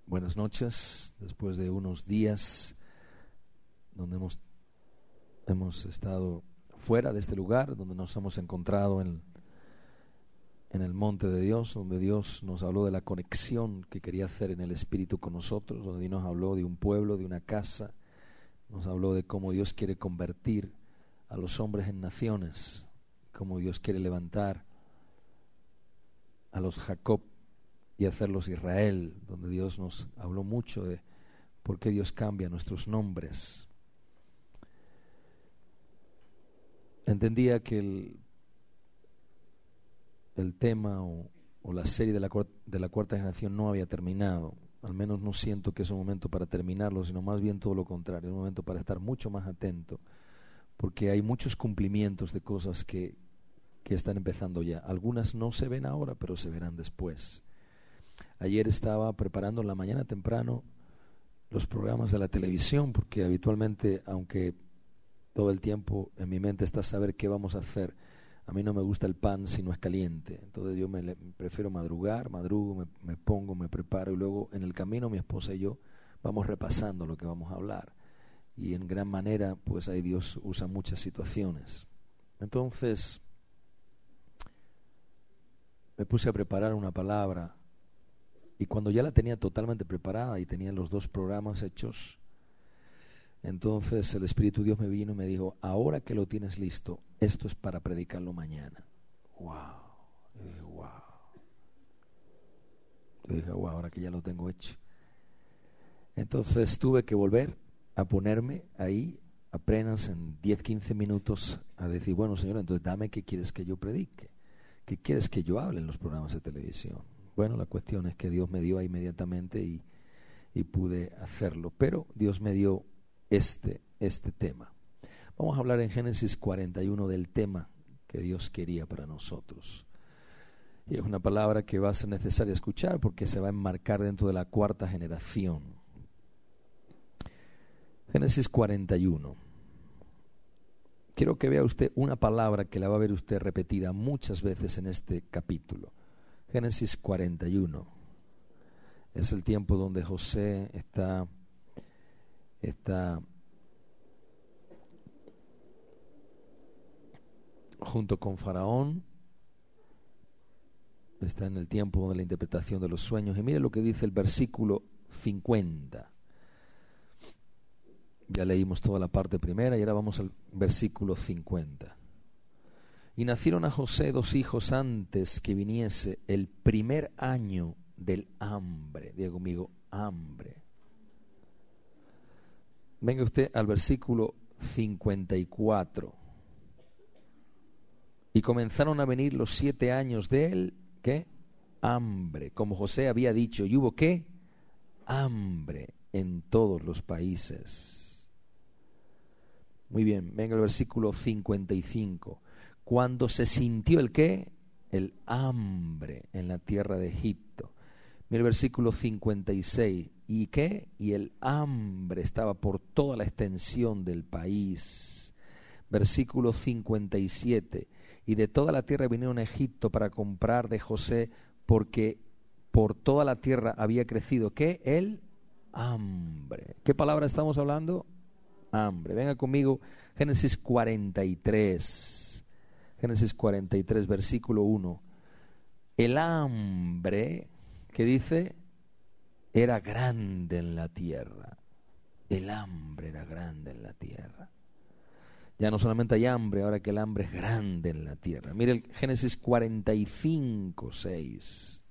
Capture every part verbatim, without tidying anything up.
Buenas noches, después de unos días donde hemos, hemos estado fuera de este lugar, donde nos hemos encontrado en, en el monte de Dios, donde Dios nos habló de la conexión que quería hacer en el Espíritu con nosotros, donde Dios nos habló de un pueblo, de una casa, nos habló de cómo Dios quiere convertir a los hombres en naciones, cómo Dios quiere levantar a los Jacob y hacerlos Israel, donde Dios nos habló mucho de por qué Dios cambia nuestros nombres. Entendía que el, el tema o, o la serie de la, de la cuarta generación no había terminado. Al menos no siento que es un momento para terminarlo, sino más bien todo lo contrario, es un momento para estar mucho más atento, porque hay muchos cumplimientos de cosas que, que están empezando ya. Algunas no se ven ahora, pero se verán después. Ayer estaba preparando en la mañana temprano los programas de la televisión, porque habitualmente, aunque todo el tiempo en mi mente está saber qué vamos a hacer, a mí no me gusta el pan si no es caliente. Entonces yo me, me prefiero madrugar, madrugo, me, me pongo, me preparo y luego en el camino mi esposa y yo vamos repasando lo que vamos a hablar. Y en gran manera, pues ahí Dios usa muchas situaciones. Entonces me puse a preparar una palabra. Y cuando ya la tenía totalmente preparada y tenía los dos programas hechos, entonces el Espíritu Dios me vino y me dijo, ahora que lo tienes listo, esto es para predicarlo mañana. ¡Wow! Yo dije, wow. Yo dije, wow, ahora que ya lo tengo hecho. Entonces tuve que volver a ponerme ahí apenas en diez, quince minutos a decir, bueno, Señor, entonces dame qué quieres que yo predique, qué quieres que yo hable en los programas de televisión. Bueno, la cuestión es que Dios me dio ahí inmediatamente y, y pude hacerlo. Pero Dios me dio este, este tema. Vamos a hablar en Génesis cuarenta y uno del tema que Dios quería para nosotros. Y es una palabra que va a ser necesaria escuchar porque se va a enmarcar dentro de la cuarta generación. Génesis cuarenta y uno. Quiero que vea usted una palabra que la va a ver usted repetida muchas veces en este capítulo. Génesis cuarenta y uno es el tiempo donde José está, está junto con Faraón, está en el tiempo de la interpretación de los sueños. Y mire lo que dice el versículo cincuenta. Ya leímos toda la parte primera y ahora vamos al versículo cincuenta. Y nacieron a José dos hijos antes que viniese el primer año del hambre. Diga conmigo, hambre. Venga usted al versículo cincuenta y cuatro. Y comenzaron a venir los siete años de él, ¿qué? Hambre. Como José había dicho, y hubo ¿qué? Hambre en todos los países. Muy bien, venga el versículo cincuenta y cinco. Cuando se sintió el qué, el hambre en la tierra de Egipto. Mira el versículo cincuenta y seis. ¿Y qué? Y el hambre estaba por toda la extensión del país. Versículo cincuenta y siete. Y de toda la tierra vinieron a Egipto para comprar de José, porque por toda la tierra había crecido ¿qué? El hambre. ¿Qué palabra estamos hablando? Hambre. Venga conmigo, Génesis cuarenta y tres. Génesis cuarenta y tres, versículo uno. El hambre, ¿qué dice? Era grande en la tierra. El hambre era grande en la tierra. Ya no solamente hay hambre, ahora que el hambre es grande en la tierra. Mire el Génesis cuarenta y cinco, seis.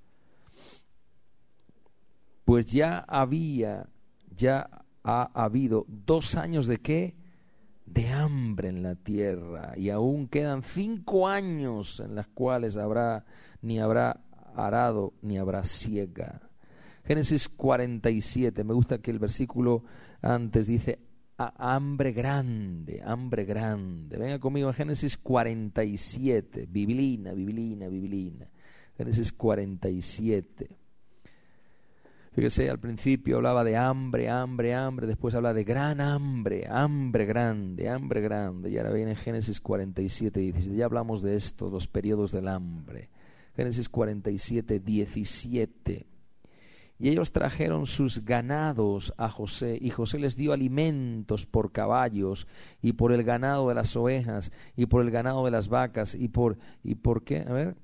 Pues ya había, ya ha habido dos años de ¿qué? De hambre en la tierra, y aún quedan cinco años en las cuales habrá ni habrá arado ni habrá siega. Génesis cuarenta y siete, me gusta que el versículo antes dice hambre grande, hambre grande. Venga conmigo a Génesis cuarenta y siete, biblina, biblina, biblina. Génesis cuarenta y siete. Fíjese, al principio hablaba de hambre, hambre, hambre, después habla de gran hambre, hambre grande, hambre grande, y ahora viene Génesis cuarenta y siete, diecisiete, ya hablamos de esto, los periodos del hambre. Génesis cuarenta y siete, diecisiete. Y ellos trajeron sus ganados a José, y José les dio alimentos por caballos, y por el ganado de las ovejas, y por el ganado de las vacas, y por, y por qué, a ver,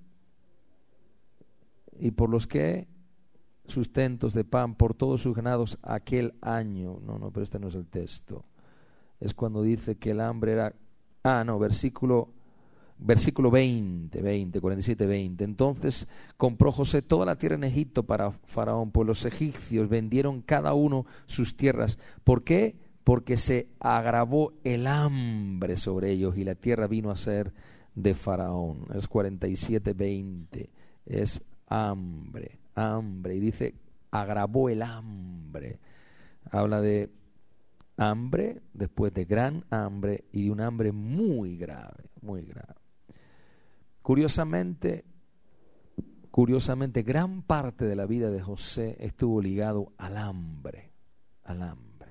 y por los que sustentos de pan, por todos sus ganados aquel año. No, no, pero este no es el texto. Es cuando dice que el hambre era, ah, no, versículo Versículo veinte, veinte, cuarenta y siete, veinte. Entonces compró José toda la tierra en Egipto para Faraón, pues los egipcios vendieron cada uno sus tierras. ¿Por qué? Porque se agravó el hambre sobre ellos y la tierra vino a ser de Faraón. Es cuarenta y siete, veinte. Es hambre, hambre. Y dice, agravó el hambre. Habla de hambre, después de gran hambre y de un hambre muy grave, muy grave. Curiosamente, curiosamente, gran parte de la vida de José estuvo ligado al hambre, al hambre.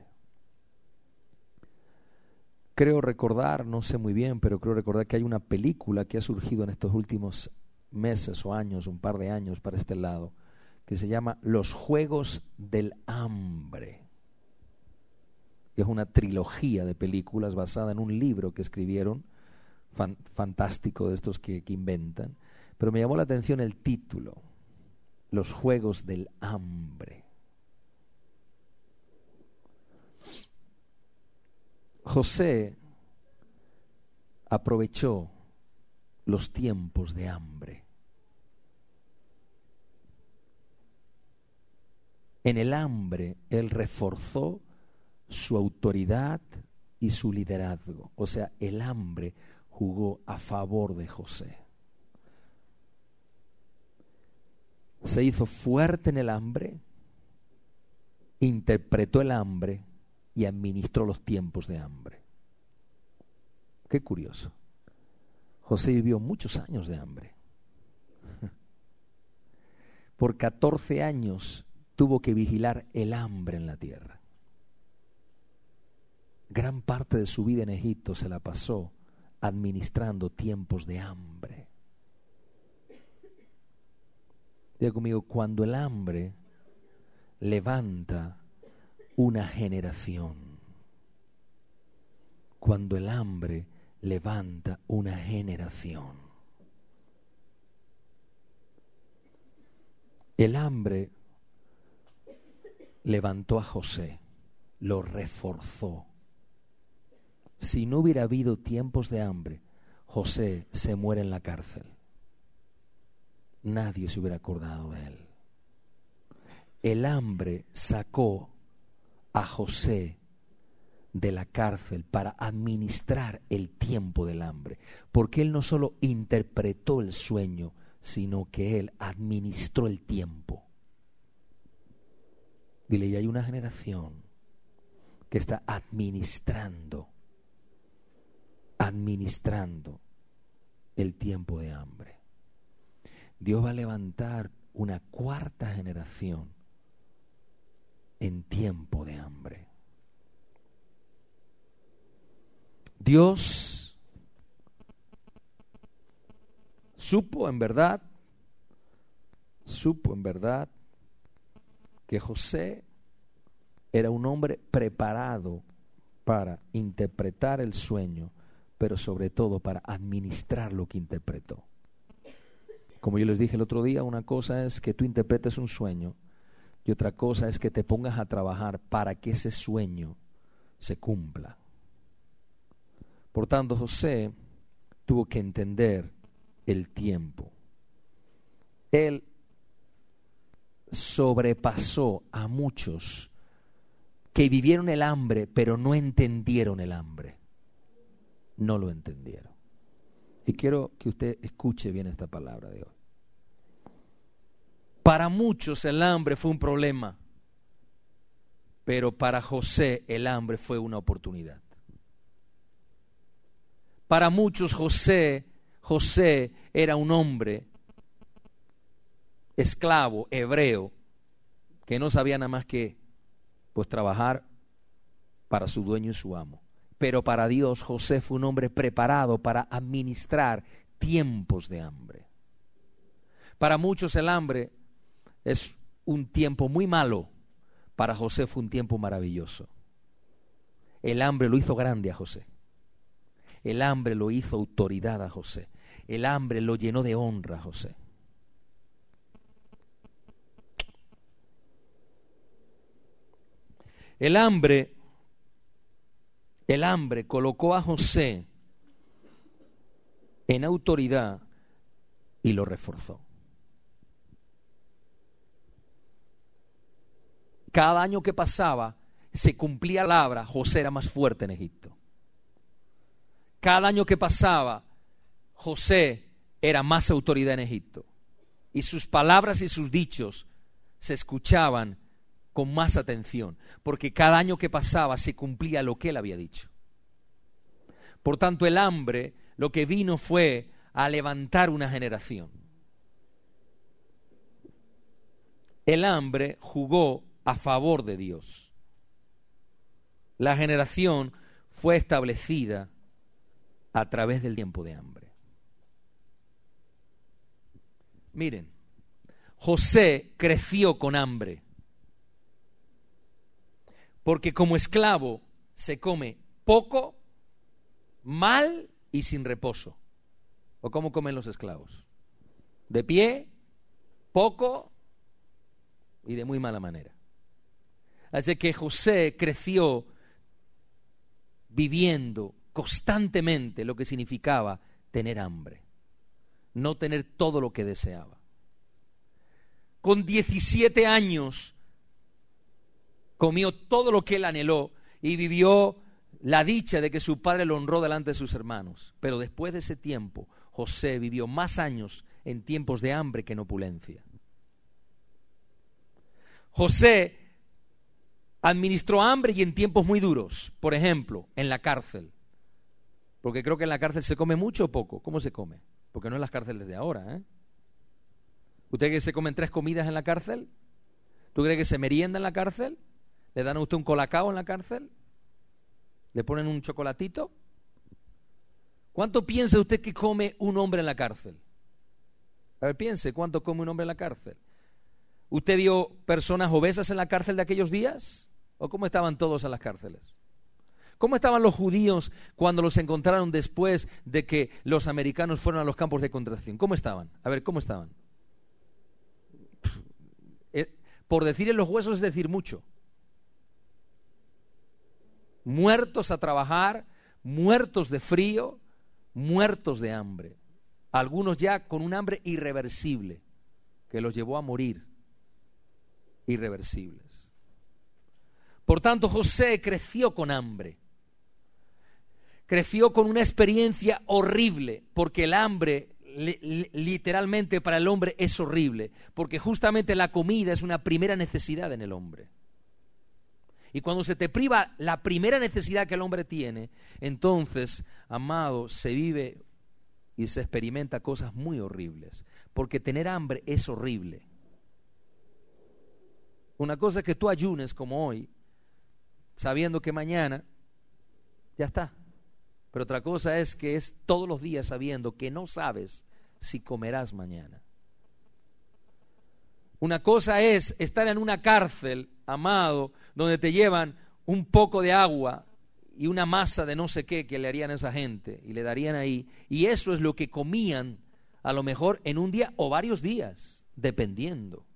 Creo recordar, no sé muy bien, pero creo recordar que hay una película que ha surgido en estos últimos meses o años, un par de años para este lado, que se llama Los Juegos del Hambre. Que es una trilogía de películas basada en un libro que escribieron, fan, fantástico de estos que, que inventan, pero me llamó la atención el título, Los Juegos del Hambre. José aprovechó los tiempos de hambre. En el hambre él reforzó su autoridad y su liderazgo. O sea, el hambre jugó a favor de José. Se hizo fuerte en el hambre, interpretó el hambre y administró los tiempos de hambre. Qué curioso. José vivió muchos años de hambre. Por catorce años tuvo que vigilar el hambre en la tierra. Gran parte de su vida en Egipto se la pasó administrando tiempos de hambre. Diga conmigo, cuando el hambre levanta una generación, cuando el hambre levanta una generación. El hambre levantó a José, lo reforzó. Si no hubiera habido tiempos de hambre, José se muere en la cárcel. Nadie se hubiera acordado de él. El hambre sacó a José de la cárcel para administrar el tiempo del hambre, porque él no solo interpretó el sueño, sino que él administró el tiempo. Dile, y hay una generación que está administrando administrando el tiempo de hambre. Dios va a levantar una cuarta generación en tiempo de hambre. Dios supo en verdad, supo en verdad que José era un hombre preparado para interpretar el sueño, pero sobre todo para administrar lo que interpretó. Como yo les dije el otro día, una cosa es que tú interpretes un sueño y otra cosa es que te pongas a trabajar para que ese sueño se cumpla. Por tanto, José tuvo que entender el tiempo. Él sobrepasó a muchos que vivieron el hambre, pero no entendieron el hambre. No lo entendieron. Y quiero que usted escuche bien esta palabra de hoy. Para muchos el hambre fue un problema, pero para José el hambre fue una oportunidad. Para muchos José, José era un hombre esclavo, hebreo, que no sabía nada más que pues trabajar para su dueño y su amo. Pero para Dios José fue un hombre preparado para administrar tiempos de hambre. Para muchos el hambre es un tiempo muy malo, para José fue un tiempo maravilloso. El hambre lo hizo grande a José. El hambre lo hizo autoridad a José. El hambre lo llenó de honra a José. El hambre, el hambre colocó a José en autoridad y lo reforzó. Cada año que pasaba, se cumplía la palabra, José era más fuerte en Egipto. Cada año que pasaba, José era más autoridad en Egipto. Y sus palabras y sus dichos se escuchaban con más atención, porque cada año que pasaba se cumplía lo que él había dicho. Por tanto, el hambre lo que vino fue a levantar una generación. El hambre jugó a favor de Dios. La generación fue establecida a través del tiempo de hambre. Miren, José creció con hambre, porque como esclavo se come poco, mal y sin reposo. ¿O cómo comen los esclavos? De pie, poco y de muy mala manera. Así que José creció viviendo constantemente lo que significaba tener hambre, no tener todo lo que deseaba. Con diecisiete años comió todo lo que él anheló y vivió la dicha de que su padre lo honró delante de sus hermanos. Pero después de ese tiempo, José vivió más años en tiempos de hambre que en opulencia. José administró hambre y en tiempos muy duros, por ejemplo, en la cárcel. Porque creo que en la cárcel se come mucho o poco. ¿Cómo se come? Porque no en las cárceles de ahora, ¿eh? ¿Usted cree que se comen tres comidas en la cárcel? ¿Tú crees que se merienda en la cárcel? ¿Le dan a usted un colacao en la cárcel? ¿Le ponen un chocolatito? ¿Cuánto piensa usted que come un hombre en la cárcel? A ver, piense, ¿cuánto come un hombre en la cárcel? ¿Usted vio personas obesas en la cárcel de aquellos días? ¿O cómo estaban todos en las cárceles? ¿Cómo estaban los judíos cuando los encontraron después de que los americanos fueron a los campos de concentración? ¿Cómo estaban? A ver, ¿cómo estaban? Por decir en los huesos es decir mucho. Muertos a trabajar, muertos de frío, muertos de hambre. Algunos ya con un hambre irreversible que los llevó a morir. Irreversibles. Por tanto, José creció con hambre. Creció con una experiencia horrible, porque el hambre li, li, literalmente para el hombre es horrible, porque justamente la comida es una primera necesidad en el hombre. Y cuando se te priva la primera necesidad que el hombre tiene, entonces, amado, se vive y se experimenta cosas muy horribles, porque tener hambre es horrible. Una cosa es que tú ayunes como hoy, sabiendo que mañana ya está. Pero otra cosa es que es todos los días sabiendo que no sabes si comerás mañana. Una cosa es estar en una cárcel, amado, donde te llevan un poco de agua y una masa de no sé qué que le harían a esa gente y le darían ahí. Y eso es lo que comían a lo mejor en un día o varios días, dependiendo.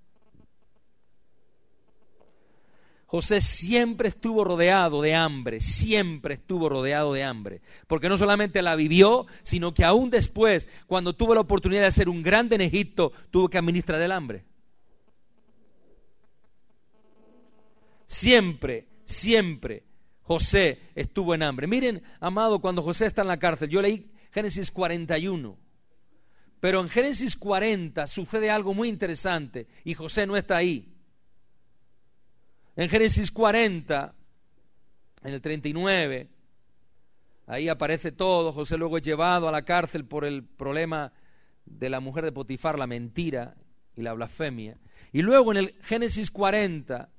José siempre estuvo rodeado de hambre, siempre estuvo rodeado de hambre, porque no solamente la vivió, sino que aún después, cuando tuvo la oportunidad de ser un grande en Egipto, tuvo que administrar el hambre. Siempre, siempre José estuvo en hambre. Miren, amado, cuando José está en la cárcel, yo leí Génesis cuarenta y uno, pero en Génesis cuarenta sucede algo muy interesante y José no está ahí. En Génesis cuarenta, en el treinta y nueve, ahí aparece todo. José luego es llevado a la cárcel por el problema de la mujer de Potifar, la mentira y la blasfemia. Y luego en el Génesis cuarenta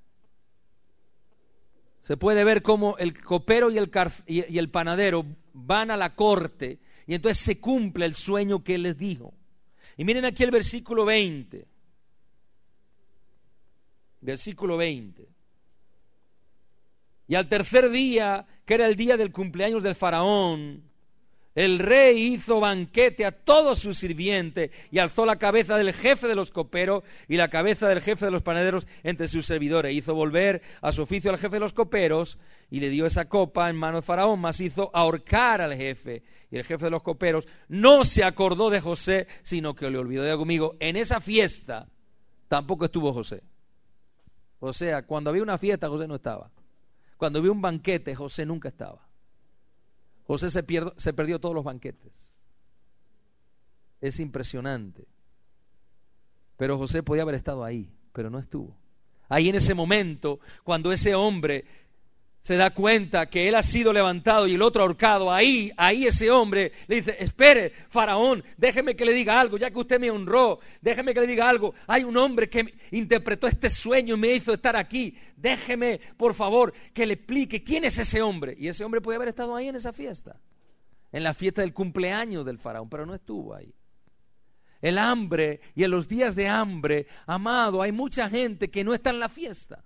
se puede ver cómo el copero y el, car- y el panadero van a la corte y entonces se cumple el sueño que él les dijo. Y miren aquí el versículo veinte. Versículo veinte. Y al tercer día, que era el día del cumpleaños del faraón, el rey hizo banquete a todos sus sirvientes y alzó la cabeza del jefe de los coperos y la cabeza del jefe de los panaderos entre sus servidores. Hizo volver a su oficio al jefe de los coperos y le dio esa copa en mano de faraón, mas hizo ahorcar al jefe. Y el jefe de los coperos no se acordó de José, sino que le olvidó. Diga conmigo, en esa fiesta tampoco estuvo José. O sea, cuando había una fiesta, José no estaba. Cuando había un banquete, José nunca estaba. José se, pierdo, se perdió todos los banquetes. Es impresionante. Pero José podía haber estado ahí, pero no estuvo. Ahí en ese momento, cuando ese hombre se da cuenta que él ha sido levantado y el otro ahorcado, ahí, ahí ese hombre le dice, espere, faraón, déjeme que le diga algo, ya que usted me honró, déjeme que le diga algo, hay un hombre que interpretó este sueño y me hizo estar aquí, déjeme, por favor, que le explique quién es ese hombre. Y ese hombre podía haber estado ahí en esa fiesta, en la fiesta del cumpleaños del faraón, pero no estuvo ahí. El hambre y en los días de hambre, amado, hay mucha gente que no está en la fiesta.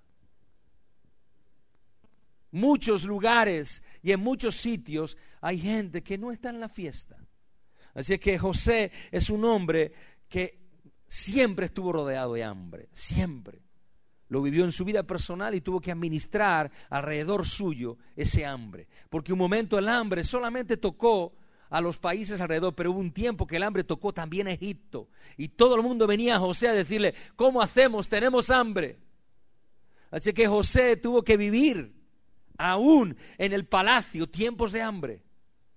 Muchos lugares y en muchos sitios hay gente que no está en la fiesta. Así es que José es un hombre que siempre estuvo rodeado de hambre, siempre. Lo vivió en su vida personal y tuvo que administrar alrededor suyo ese hambre. Porque un momento el hambre solamente tocó a los países alrededor, pero hubo un tiempo que el hambre tocó también a Egipto. Y todo el mundo venía a José a decirle, ¿cómo hacemos? Tenemos hambre. Así que José tuvo que vivir aún en el palacio tiempos de hambre.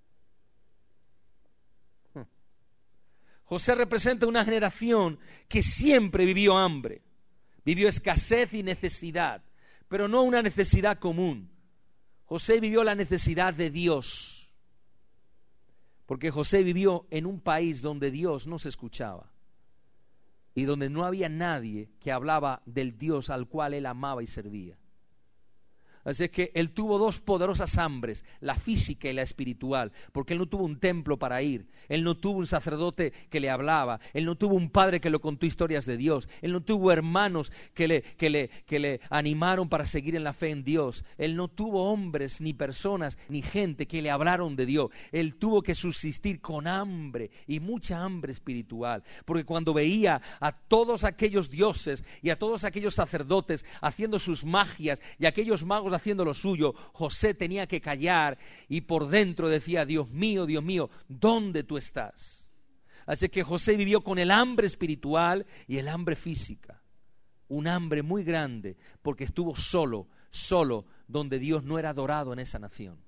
José representa una generación que siempre vivió hambre, vivió escasez y necesidad, pero no una necesidad común. José vivió la necesidad de Dios, porque José vivió en un país donde Dios no se escuchaba y donde no había nadie que hablaba del Dios al cual él amaba y servía. Así es que él tuvo dos poderosas hambres, la física y la espiritual, porque él no tuvo un templo para ir, él no tuvo un sacerdote que le hablaba, él no tuvo un padre que le contó historias de Dios, él no tuvo hermanos que le, que le, que le animaron para seguir en la fe en Dios, él no tuvo hombres, ni personas, ni gente que le hablaron de Dios. Él tuvo que subsistir con hambre y mucha hambre espiritual, porque cuando veía a todos aquellos dioses y a todos aquellos sacerdotes haciendo sus magias y aquellos magos haciendo lo suyo, José tenía que callar y por dentro decía, Dios mío, Dios mío, ¿dónde tú estás? Así que José vivió con el hambre espiritual y el hambre física, un hambre muy grande porque estuvo solo, solo donde Dios no era adorado en esa nación.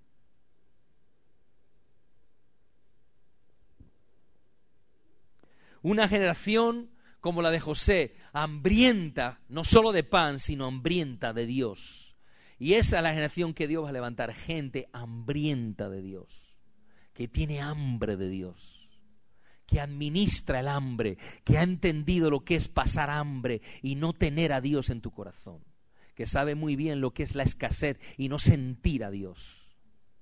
Una generación como la de José, hambrienta no solo de pan, sino hambrienta de Dios. Y esa es la generación que Dios va a levantar, gente hambrienta de Dios, que tiene hambre de Dios, que administra el hambre, que ha entendido lo que es pasar hambre y no tener a Dios en tu corazón, que sabe muy bien lo que es la escasez y no sentir a Dios.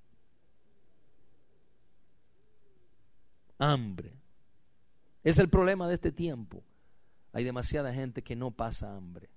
Hambre. Es el problema de este tiempo. Hay demasiada gente que no pasa hambre.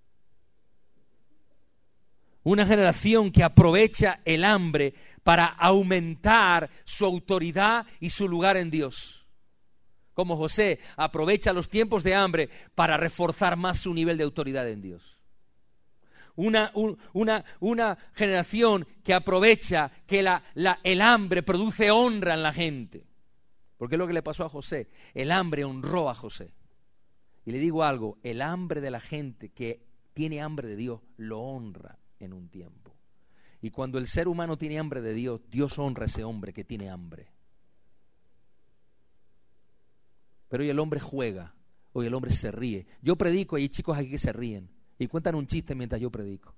Una generación que aprovecha el hambre para aumentar su autoridad y su lugar en Dios. Como José aprovecha los tiempos de hambre para reforzar más su nivel de autoridad en Dios. Una, un, una, una generación que aprovecha que la, la, el hambre produce honra en la gente. Porque es lo que le pasó a José. El hambre honró a José. Y le digo algo, el hambre de la gente que tiene hambre de Dios lo honra en un tiempo. Y cuando el ser humano tiene hambre de Dios, Dios honra a ese hombre que tiene hambre. Pero hoy el hombre juega, hoy el hombre se ríe. Yo predico y hay chicos aquí que se ríen y cuentan un chiste mientras yo predico.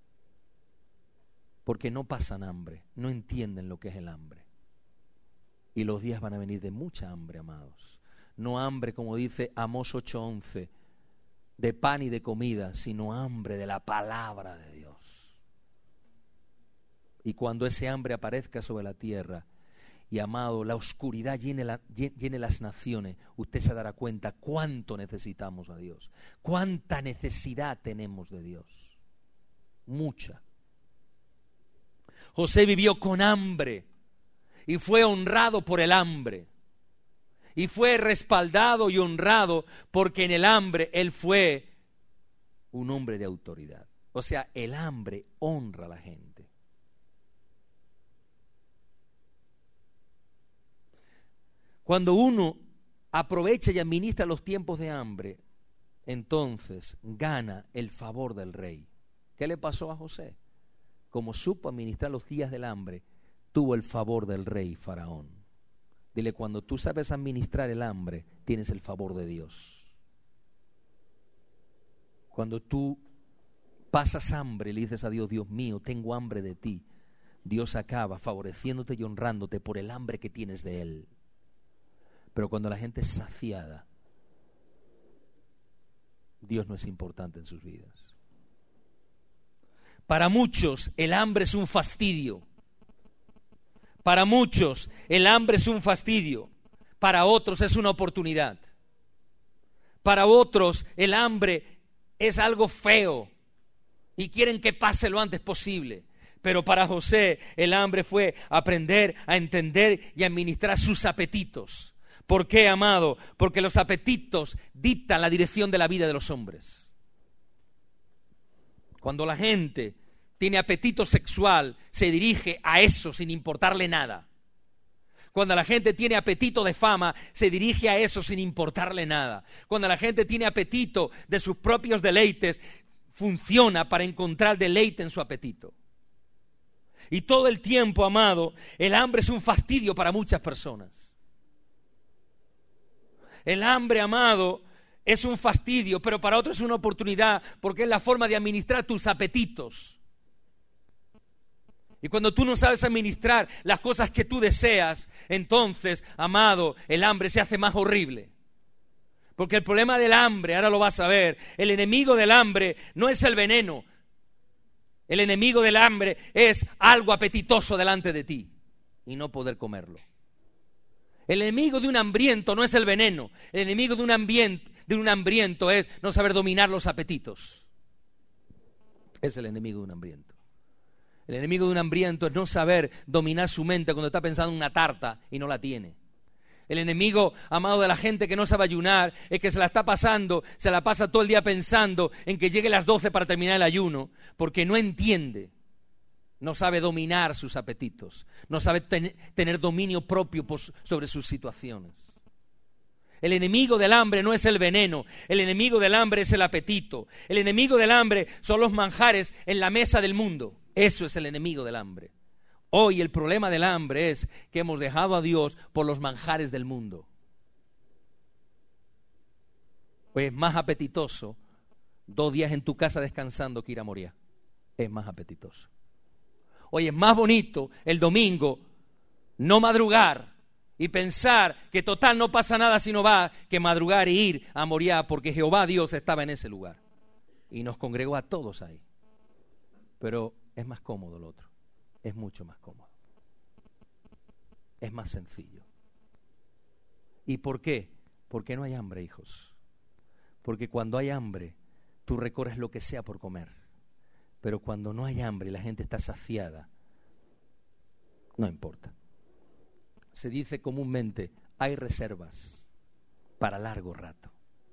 Porque no pasan hambre, no entienden lo que es el hambre. Y los días van a venir de mucha hambre, amados. No hambre, como dice Amós ocho once, de pan y de comida, sino hambre de la palabra de Dios. Y cuando ese hambre aparezca sobre la tierra y amado, la oscuridad llene, la, llene las naciones, usted se dará cuenta cuánto necesitamos a Dios, cuánta necesidad tenemos de Dios, mucha. José vivió con hambre y fue honrado por el hambre. Y fue respaldado y honrado porque en el hambre él fue un hombre de autoridad. O sea, el hambre honra a la gente. Cuando uno aprovecha y administra los tiempos de hambre, entonces gana el favor del rey. ¿Qué le pasó a José? Como supo administrar los días del hambre, tuvo el favor del rey Faraón. Dile, cuando tú sabes administrar el hambre, tienes el favor de Dios. Cuando tú pasas hambre, le dices a Dios, Dios mío, tengo hambre de ti. Dios acaba favoreciéndote y honrándote por el hambre que tienes de Él. Pero cuando la gente es saciada, Dios no es importante en sus vidas. Para muchos, el hambre es un fastidio. Para muchos el hambre es un fastidio, para otros es una oportunidad. Para otros el hambre es algo feo y quieren que pase lo antes posible. Pero para José el hambre fue aprender a entender y administrar sus apetitos. ¿Por qué, amado? Porque los apetitos dictan la dirección de la vida de los hombres. Cuando la gente tiene apetito sexual, se dirige a eso sin importarle nada. Cuando la gente tiene apetito de fama, se dirige a eso sin importarle nada. Cuando la gente tiene apetito de sus propios deleites, funciona para encontrar deleite en su apetito. Y todo el tiempo, amado, el hambre es un fastidio para muchas personas. El hambre, amado, es un fastidio, pero para otros es una oportunidad, porque es la forma de administrar tus apetitos. Y cuando tú no sabes administrar las cosas que tú deseas, entonces, amado, el hambre se hace más horrible. Porque el problema del hambre, ahora lo vas a ver, el enemigo del hambre no es el veneno. El enemigo del hambre es algo apetitoso delante de ti y no poder comerlo. El enemigo de un hambriento no es el veneno. El enemigo de un hambriento, de un hambriento es no saber dominar los apetitos. Es el enemigo de un hambriento. El enemigo de un hambriento es no saber dominar su mente cuando está pensando en una tarta y no la tiene. El enemigo, amado, de la gente que no sabe ayunar es que se la está pasando, se la pasa todo el día pensando en que llegue las doce para terminar el ayuno, porque no entiende, no sabe dominar sus apetitos, no sabe ten, tener dominio propio por, sobre sus situaciones. El enemigo del hambre no es el veneno, el enemigo del hambre es el apetito. El enemigo del hambre son los manjares en la mesa del mundo. Eso es el enemigo del hambre. Hoy el problema del hambre es que hemos dejado a Dios por los manjares del mundo. Hoy es más apetitoso dos días en tu casa descansando que ir a Moriah. Es más apetitoso. Hoy es más bonito el domingo no madrugar y pensar que total no pasa nada si no va, que madrugar e ir a Moriah, porque Jehová Dios estaba en ese lugar y nos congregó a todos ahí. Pero es más cómodo lo otro, es mucho más cómodo, es más sencillo. ¿Y por qué? Porque no hay hambre, hijos. Porque cuando hay hambre, tú recorres lo que sea por comer. Pero cuando no hay hambre y la gente está saciada, no importa. Se dice comúnmente, hay reservas para largo rato.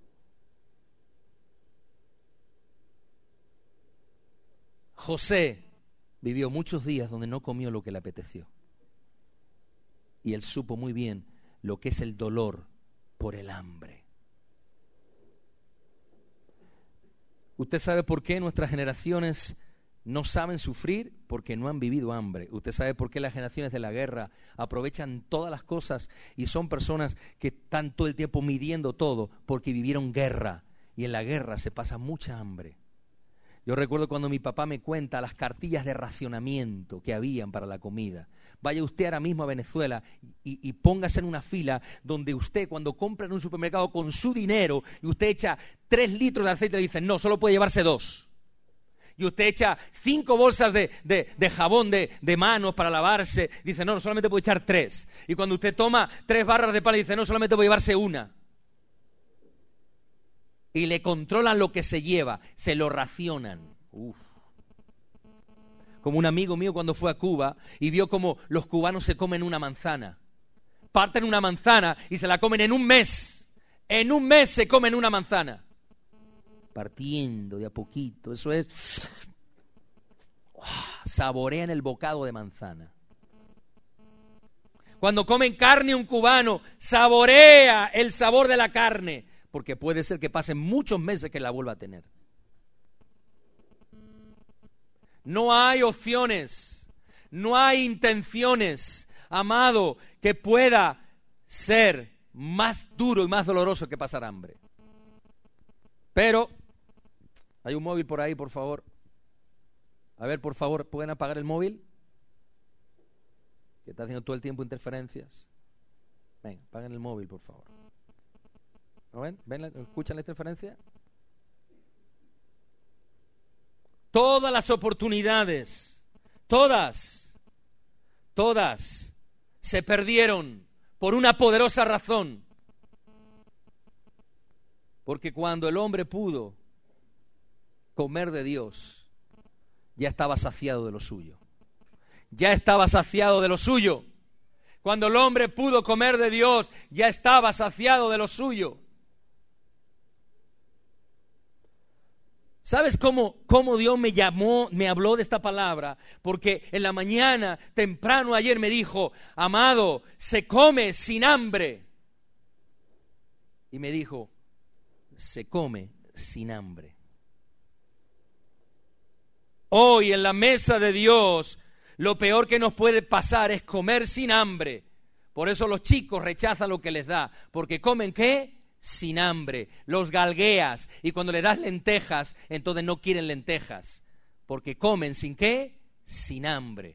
José vivió muchos días donde no comió lo que le apeteció. Y él supo muy bien lo que es el dolor por el hambre. ¿Usted sabe por qué nuestras generaciones no saben sufrir? Porque no han vivido hambre. ¿Usted sabe por qué las generaciones de la guerra aprovechan todas las cosas y son personas que están todo el tiempo midiendo todo? Porque vivieron guerra y en la guerra se pasa mucha hambre. Yo recuerdo cuando mi papá me cuenta las cartillas de racionamiento que habían para la comida. Vaya usted ahora mismo a Venezuela y, y póngase en una fila donde usted, cuando compra en un supermercado con su dinero y usted echa tres litros de aceite, le dicen no, solo puede llevarse dos. y usted echa cinco bolsas de, de, de jabón de, de manos para lavarse, dice, no, solamente puedo echar tres. Y cuando usted toma tres barras de pan, dice, no, solamente puedo llevarse una. Y le controlan lo que se lleva, se lo racionan. Uf. Como un amigo mío cuando fue a Cuba y vio cómo los cubanos se comen una manzana. Parten una manzana y se la comen en un mes. En un mes se comen una manzana. Partiendo de a poquito, eso es, saborean el bocado de manzana. Cuando comen carne un cubano, saborea el sabor de la carne, porque puede ser que pasen muchos meses que la vuelva a tener. No hay opciones, no hay intenciones, amado, que pueda ser más duro y más doloroso que pasar hambre. Pero hay un móvil por ahí, por favor. A ver, por favor, ¿pueden apagar el móvil? Que está haciendo todo el tiempo interferencias. Venga, apaguen el móvil, por favor. ¿No ven? ¿Ven? ¿Escuchan la interferencia? Todas las oportunidades, todas, todas se perdieron por una poderosa razón. Porque cuando el hombre pudo comer de Dios, ya estaba saciado de lo suyo. Ya estaba saciado de lo suyo. Cuando el hombre pudo comer de Dios, ya estaba saciado de lo suyo. ¿Sabes cómo, cómo Dios me llamó, me habló de esta palabra? Porque en la mañana, temprano ayer me dijo, amado, se come sin hambre. Y me dijo, se come sin hambre. Hoy en la mesa de Dios, lo peor que nos puede pasar es comer sin hambre. Por eso los chicos rechazan lo que les da, porque comen ¿qué? Sin hambre, los galgueas, y cuando le das lentejas, entonces no quieren lentejas, porque comen sin ¿qué? Sin hambre.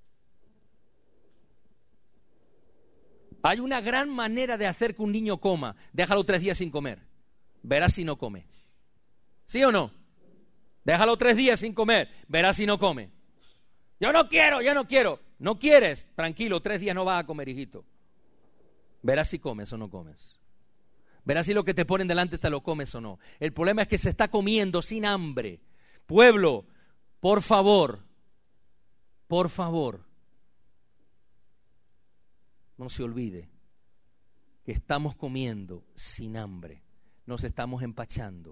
Hay una gran manera de hacer que un niño coma. Déjalo tres días sin comer, verás si no come. ¿Sí o no? Déjalo tres días sin comer, verás si no come. Yo no quiero, yo no quiero. No quieres, tranquilo, tres días no vas a comer, hijito. Verás si comes o no comes. Verás si lo que te ponen delante te lo comes o no. El problema es que se está comiendo sin hambre. Pueblo, por favor, por favor, no se olvide que estamos comiendo sin hambre. Nos estamos empachando.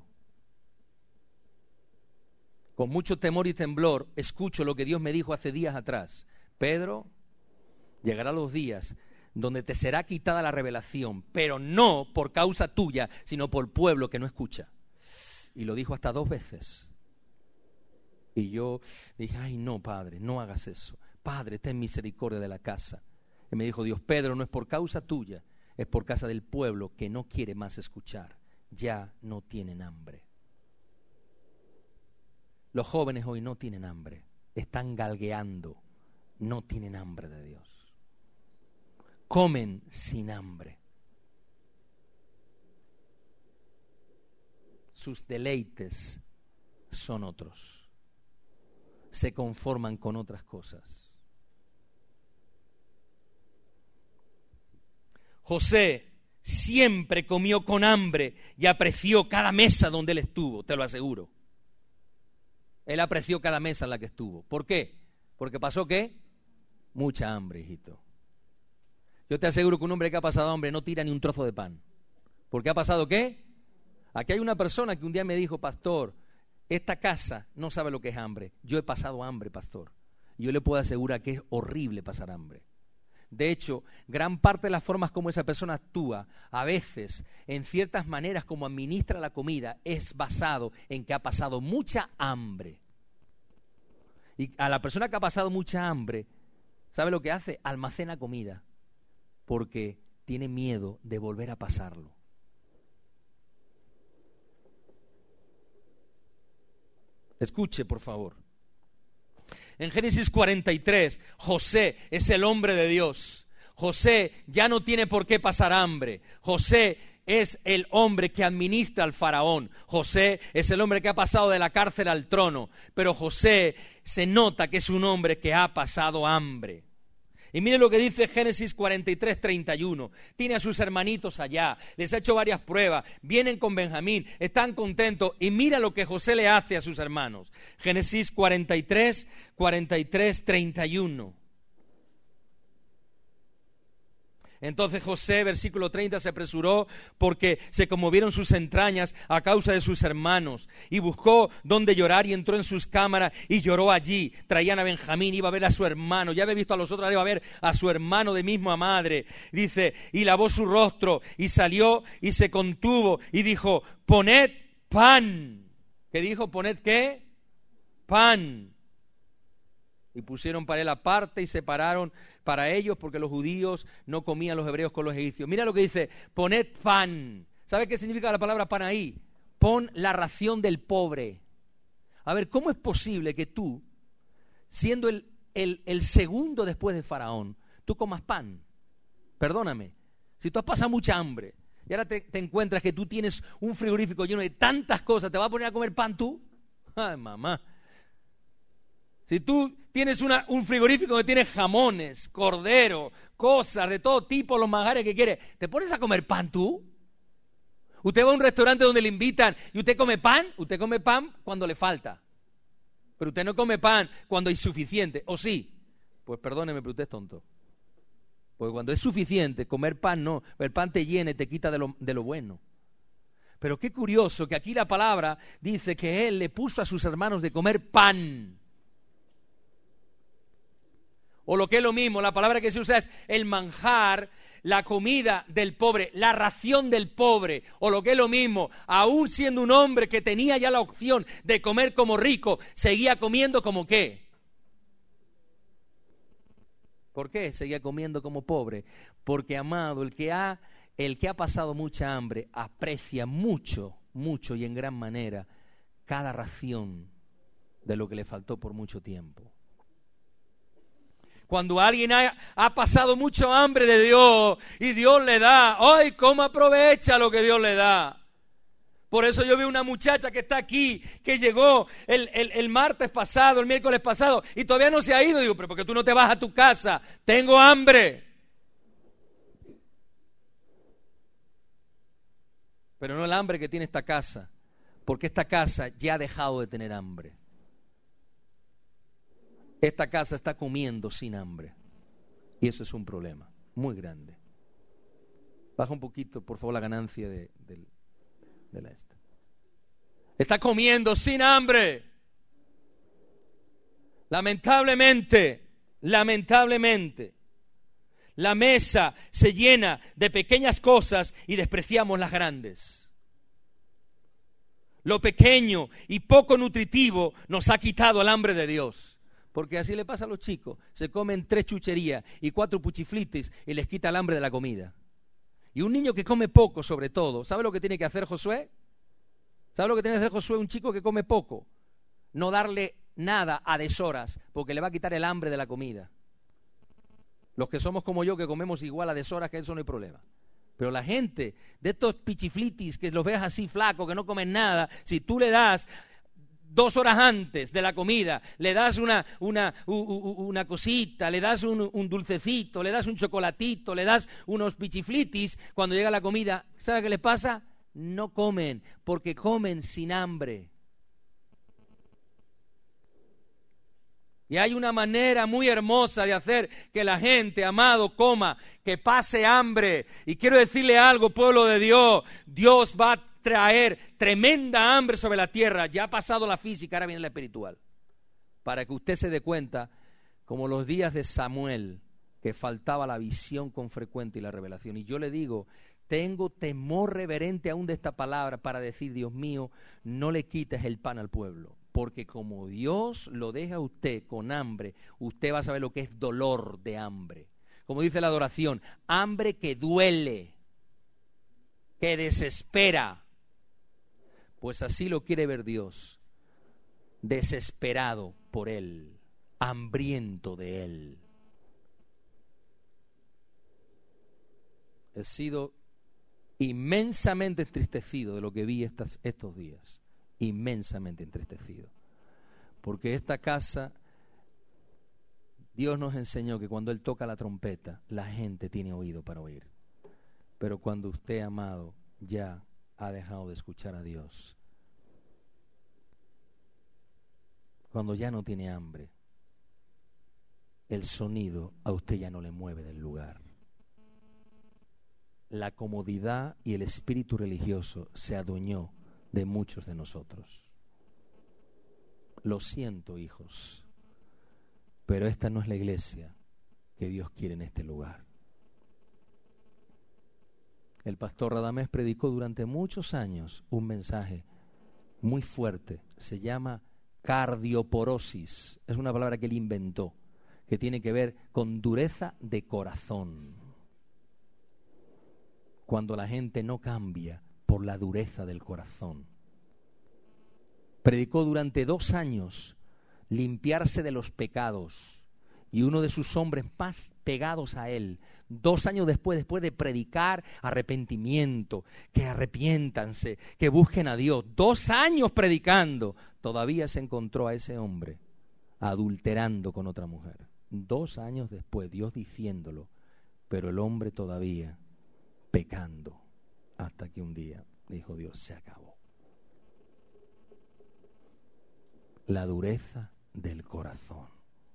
Con mucho temor y temblor escucho lo que Dios me dijo hace días atrás. Pedro, llegarán los días donde te será quitada la revelación, pero no por causa tuya, sino por el pueblo que no escucha. Y lo dijo hasta dos veces. Y yo dije, ay no, Padre, no hagas eso. Padre, ten misericordia de la casa. Y me dijo Dios, Pedro, no es por causa tuya, es por causa del pueblo que no quiere más escuchar. Ya no tienen hambre. Los jóvenes hoy no tienen hambre, están galgueando, no tienen hambre de Dios. Comen sin hambre. Sus deleites son otros. Se conforman con otras cosas. José siempre comió con hambre y apreció cada mesa donde él estuvo, te lo aseguro. Él apreció cada mesa en la que estuvo. ¿Por qué? Porque pasó ¿qué? Mucha hambre, hijito. Yo te aseguro que un hombre que ha pasado hambre no tira ni un trozo de pan. ¿Porque ha pasado qué? Aquí hay una persona que un día me dijo, pastor, esta casa no sabe lo que es hambre. Yo he pasado hambre, pastor. Yo le puedo asegurar que es horrible pasar hambre. De hecho, gran parte de las formas como esa persona actúa, a veces, en ciertas maneras como administra la comida, es basado en que ha pasado mucha hambre. Y a la persona que ha pasado mucha hambre, ¿sabe lo que hace? Almacena comida, porque tiene miedo de volver a pasarlo. Escuche, por favor. En Génesis cuarenta y tres, José es el hombre de Dios. José ya no tiene por qué pasar hambre. José es el hombre que administra al faraón. José es el hombre que ha pasado de la cárcel al trono. Pero José se nota que es un hombre que ha pasado hambre. Y mire lo que dice Génesis cuarenta y tres, treinta y uno. Tiene a sus hermanitos allá, les ha hecho varias pruebas, vienen con Benjamín, están contentos. Y mira lo que José le hace a sus hermanos. Génesis cuarenta y tres, cuarenta y tres, treinta y uno. Entonces José, versículo treinta, se apresuró porque se conmovieron sus entrañas a causa de sus hermanos, y buscó donde llorar y entró en sus cámaras y lloró allí. Traían a Benjamín, iba a ver a su hermano, ya había visto a los otros, ahora iba a ver a su hermano de misma madre. Dice, y lavó su rostro y salió y se contuvo y dijo, poned pan. ¿Qué dijo? ¿Poned qué? Pan. Y pusieron para él aparte y separaron para ellos, porque los judíos no comían los hebreos con los egipcios. Mira lo que dice, poned pan. ¿Sabe qué significa la palabra pan ahí? Pon la ración del pobre. A ver, ¿cómo es posible que tú, siendo el, el, el segundo después de Faraón, tú comas pan? Perdóname, si tú has pasado mucha hambre y ahora te, te encuentras que tú tienes un frigorífico lleno de tantas cosas, ¿te vas a poner a comer pan tú? Ay, mamá. Si tú tienes una, un frigorífico donde tienes jamones, cordero, cosas de todo tipo, los manjares que quieres, ¿te pones a comer pan tú? Usted va a un restaurante donde le invitan y usted come pan, usted come pan cuando le falta. Pero usted no come pan cuando hay suficiente, ¿o sí? Pues perdóneme, pero usted es tonto. Porque cuando es suficiente, comer pan no, el pan te llena y te quita de lo, de lo bueno. Pero qué curioso que aquí la palabra dice que él le puso a sus hermanos de comer pan. O lo que es lo mismo, la palabra que se usa es el manjar, la comida del pobre, la ración del pobre. O lo que es lo mismo, aún siendo un hombre que tenía ya la opción de comer como rico, seguía comiendo como ¿qué? ¿Por qué seguía comiendo como pobre? Porque, amado, el que ha, el que ha pasado mucha hambre aprecia mucho, mucho y en gran manera cada ración de lo que le faltó por mucho tiempo. Cuando alguien ha, ha pasado mucho hambre de Dios y Dios le da, ¡ay, cómo aprovecha lo que Dios le da! Por eso yo veo una muchacha que está aquí, que llegó el, el, el martes pasado, el miércoles pasado, y todavía no se ha ido. Digo, pero ¿por qué tú no te vas a tu casa? Tengo hambre. Pero no el hambre que tiene esta casa, porque esta casa ya ha dejado de tener hambre. Esta casa está comiendo sin hambre. Y eso es un problema muy grande. Baja un poquito, por favor, la ganancia de, de, de la esta. Está comiendo sin hambre. Lamentablemente, lamentablemente, la mesa se llena de pequeñas cosas y despreciamos las grandes. Lo pequeño y poco nutritivo nos ha quitado el hambre de Dios. Porque así le pasa a los chicos, se comen tres chucherías y cuatro puchiflites y les quita el hambre de la comida. Y un niño que come poco, sobre todo, ¿sabe lo que tiene que hacer Josué? ¿Sabe lo que tiene que hacer Josué? Un chico que come poco, no darle nada a deshoras, porque le va a quitar el hambre de la comida. Los que somos como yo, que comemos igual a deshoras, que eso no hay problema. Pero la gente de estos pichiflitis, que los ves así flacos, que no comen nada, si tú le das dos horas antes de la comida, le das una, una, una cosita, le das un, un dulcecito, le das un chocolatito, le das unos pichiflitis, cuando llega la comida, ¿sabe qué les pasa? No comen, porque comen sin hambre. Y hay una manera muy hermosa de hacer que la gente, amado, coma, que pase hambre. Y quiero decirle algo, pueblo de Dios, Dios va a traer tremenda hambre sobre la tierra. Ya ha pasado la física, ahora viene la espiritual. Para que usted se dé cuenta, como los días de Samuel, que faltaba la visión con frecuente y la revelación. Y yo le digo, tengo temor reverente aún de esta palabra para decir, Dios mío, no le quites el pan al pueblo. Porque como Dios lo deja a usted con hambre, usted va a saber lo que es dolor de hambre. Como dice la adoración, hambre que duele, que desespera. Pues así lo quiere ver Dios, desesperado por Él, hambriento de Él. He sido inmensamente entristecido de lo que vi estas, estos días, inmensamente entristecido, porque esta casa, Dios nos enseñó que cuando Él toca la trompeta, la gente tiene oído para oír, pero cuando usted, amado, ya ha dejado de escuchar a Dios, cuando ya no tiene hambre, el sonido a usted ya no le mueve del lugar. La comodidad y el espíritu religioso se adueñó de muchos de nosotros. Lo siento, hijos, pero esta no es la iglesia que Dios quiere en este lugar. El pastor Radamés predicó durante muchos años un mensaje muy fuerte, se llama cardioporosis, es una palabra que él inventó, que tiene que ver con dureza de corazón. Cuando la gente no cambia por la dureza del corazón. Predicó durante dos años limpiarse de los pecados, y uno de sus hombres más pegados a él, dos años después, después de predicar arrepentimiento, que arrepiéntanse, que busquen a Dios, dos años predicando, todavía se encontró a ese hombre adulterando con otra mujer. Dos años después, Dios diciéndolo, pero el hombre todavía pecando, hasta que un día dijo Dios, se acabó. La dureza del corazón.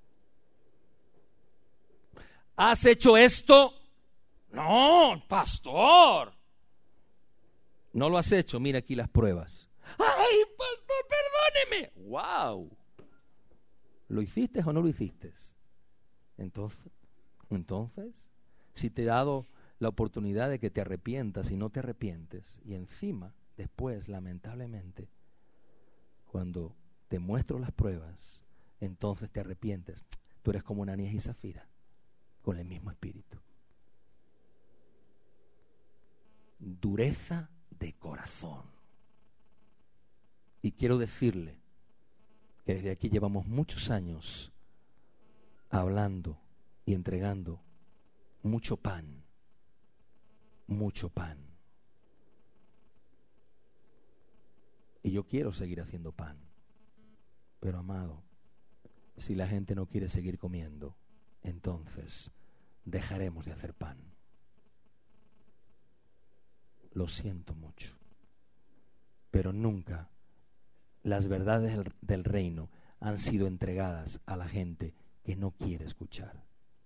¿Has hecho esto? No, pastor. No lo has hecho, mira aquí las pruebas. ¡Ay, pastor, perdóneme! ¡Wow! ¿Lo hiciste o no lo hiciste? Entonces, entonces, si te he dado la oportunidad de que te arrepientas y no te arrepientes, y encima, después, lamentablemente, cuando te muestro las pruebas, entonces te arrepientes, tú eres como Ananías y Zafira, con el mismo espíritu. Dureza de corazón. Y quiero decirle que desde aquí llevamos muchos años hablando y entregando mucho pan, mucho pan. Y yo quiero seguir haciendo pan, pero amado, si la gente no quiere seguir comiendo, entonces dejaremos de hacer pan. Lo siento mucho, pero nunca las verdades del, del reino han sido entregadas a la gente que no quiere escuchar.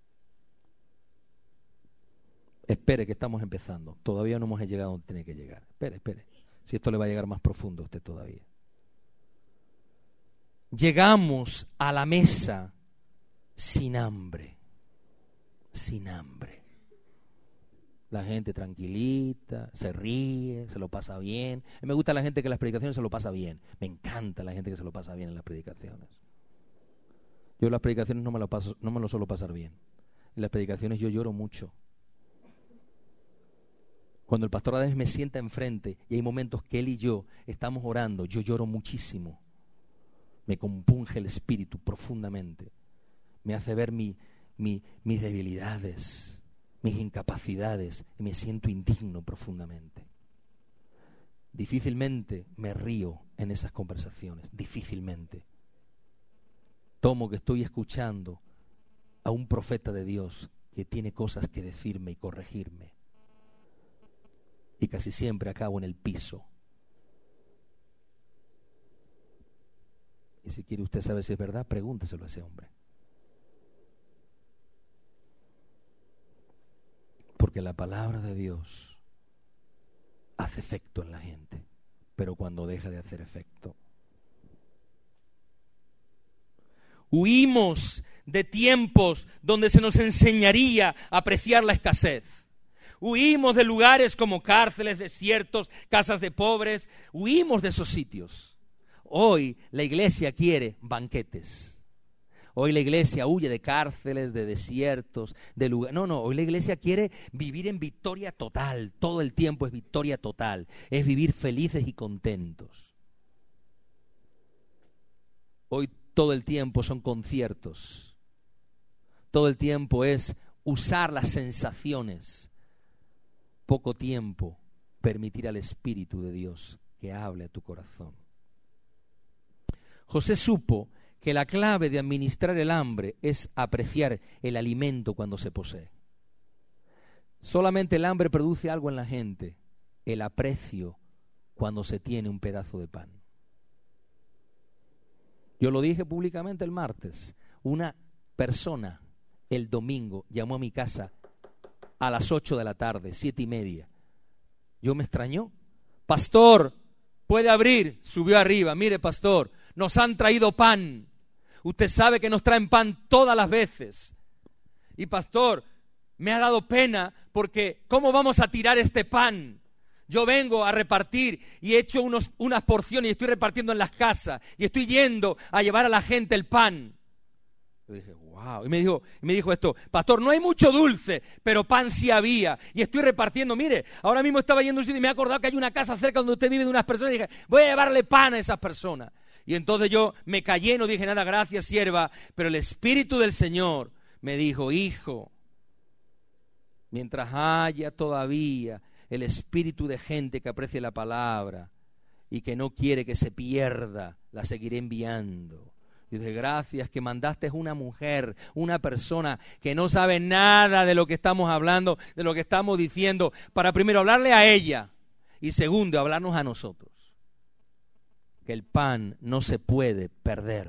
Espere, que estamos empezando. Todavía no hemos llegado donde tiene que llegar. Espere, espere. Si esto le va a llegar más profundo a usted todavía. Llegamos a la mesa sin hambre. Sin hambre. La gente tranquilita, se ríe, se lo pasa bien. Me gusta la gente que en las predicaciones se lo pasa bien. Me encanta la gente que se lo pasa bien en las predicaciones. Yo en las predicaciones no me lo paso, no me lo suelo pasar bien. En las predicaciones yo lloro mucho. Cuando el pastor Adams me sienta enfrente y hay momentos que él y yo estamos orando, yo lloro muchísimo. Me compunge el espíritu profundamente. Me hace ver mi, mi, mis debilidades, mis incapacidades, y me siento indigno profundamente. Difícilmente me río en esas conversaciones, difícilmente. Tomo que estoy escuchando a un profeta de Dios que tiene cosas que decirme y corregirme. Y casi siempre acabo en el piso. Y si quiere usted saber si es verdad, pregúnteselo a ese hombre. Porque la palabra de Dios hace efecto en la gente, pero cuando deja de hacer efecto. Huimos de tiempos donde se nos enseñaría a apreciar la escasez. Huimos de lugares como cárceles, desiertos, casas de pobres. Huimos de esos sitios. Hoy la iglesia quiere banquetes. Hoy la iglesia huye de cárceles, de desiertos, de lugares. No, no, hoy la iglesia quiere vivir en victoria total. Todo el tiempo es victoria total. Es vivir felices y contentos. Hoy todo el tiempo son conciertos. Todo el tiempo es usar las sensaciones. Poco tiempo permitir al Espíritu de Dios que hable a tu corazón. José supo que la clave de administrar el hambre es apreciar el alimento cuando se posee. Solamente el hambre produce algo en la gente, el aprecio cuando se tiene un pedazo de pan. Yo lo dije públicamente el martes. Una persona el domingo llamó a mi casa a las ocho de la tarde, siete y media. Yo me extrañó. Pastor, ¿puede abrir? Subió arriba. Mire, pastor, nos han traído pan. Usted sabe que nos traen pan todas las veces. Y pastor, me ha dado pena porque ¿cómo vamos a tirar este pan? Yo vengo a repartir y he hecho unos, unas porciones y estoy repartiendo en las casas y estoy yendo a llevar a la gente el pan. Yo dije, wow. Y me dijo, me dijo esto, pastor, no hay mucho dulce, pero pan sí había. Y estoy repartiendo, mire, ahora mismo estaba yendo a un sitio y me he acordado que hay una casa cerca donde usted vive de unas personas y dije, voy a llevarle pan a esas personas. Y entonces yo me callé, no dije nada, gracias, sierva, pero el Espíritu del Señor me dijo, hijo, mientras haya todavía el espíritu de gente que aprecie la palabra y que no quiere que se pierda, la seguiré enviando. Y de gracias que mandaste una mujer, una persona que no sabe nada de lo que estamos hablando, de lo que estamos diciendo, para primero hablarle a ella y segundo hablarnos a nosotros. Que el pan no se puede perder.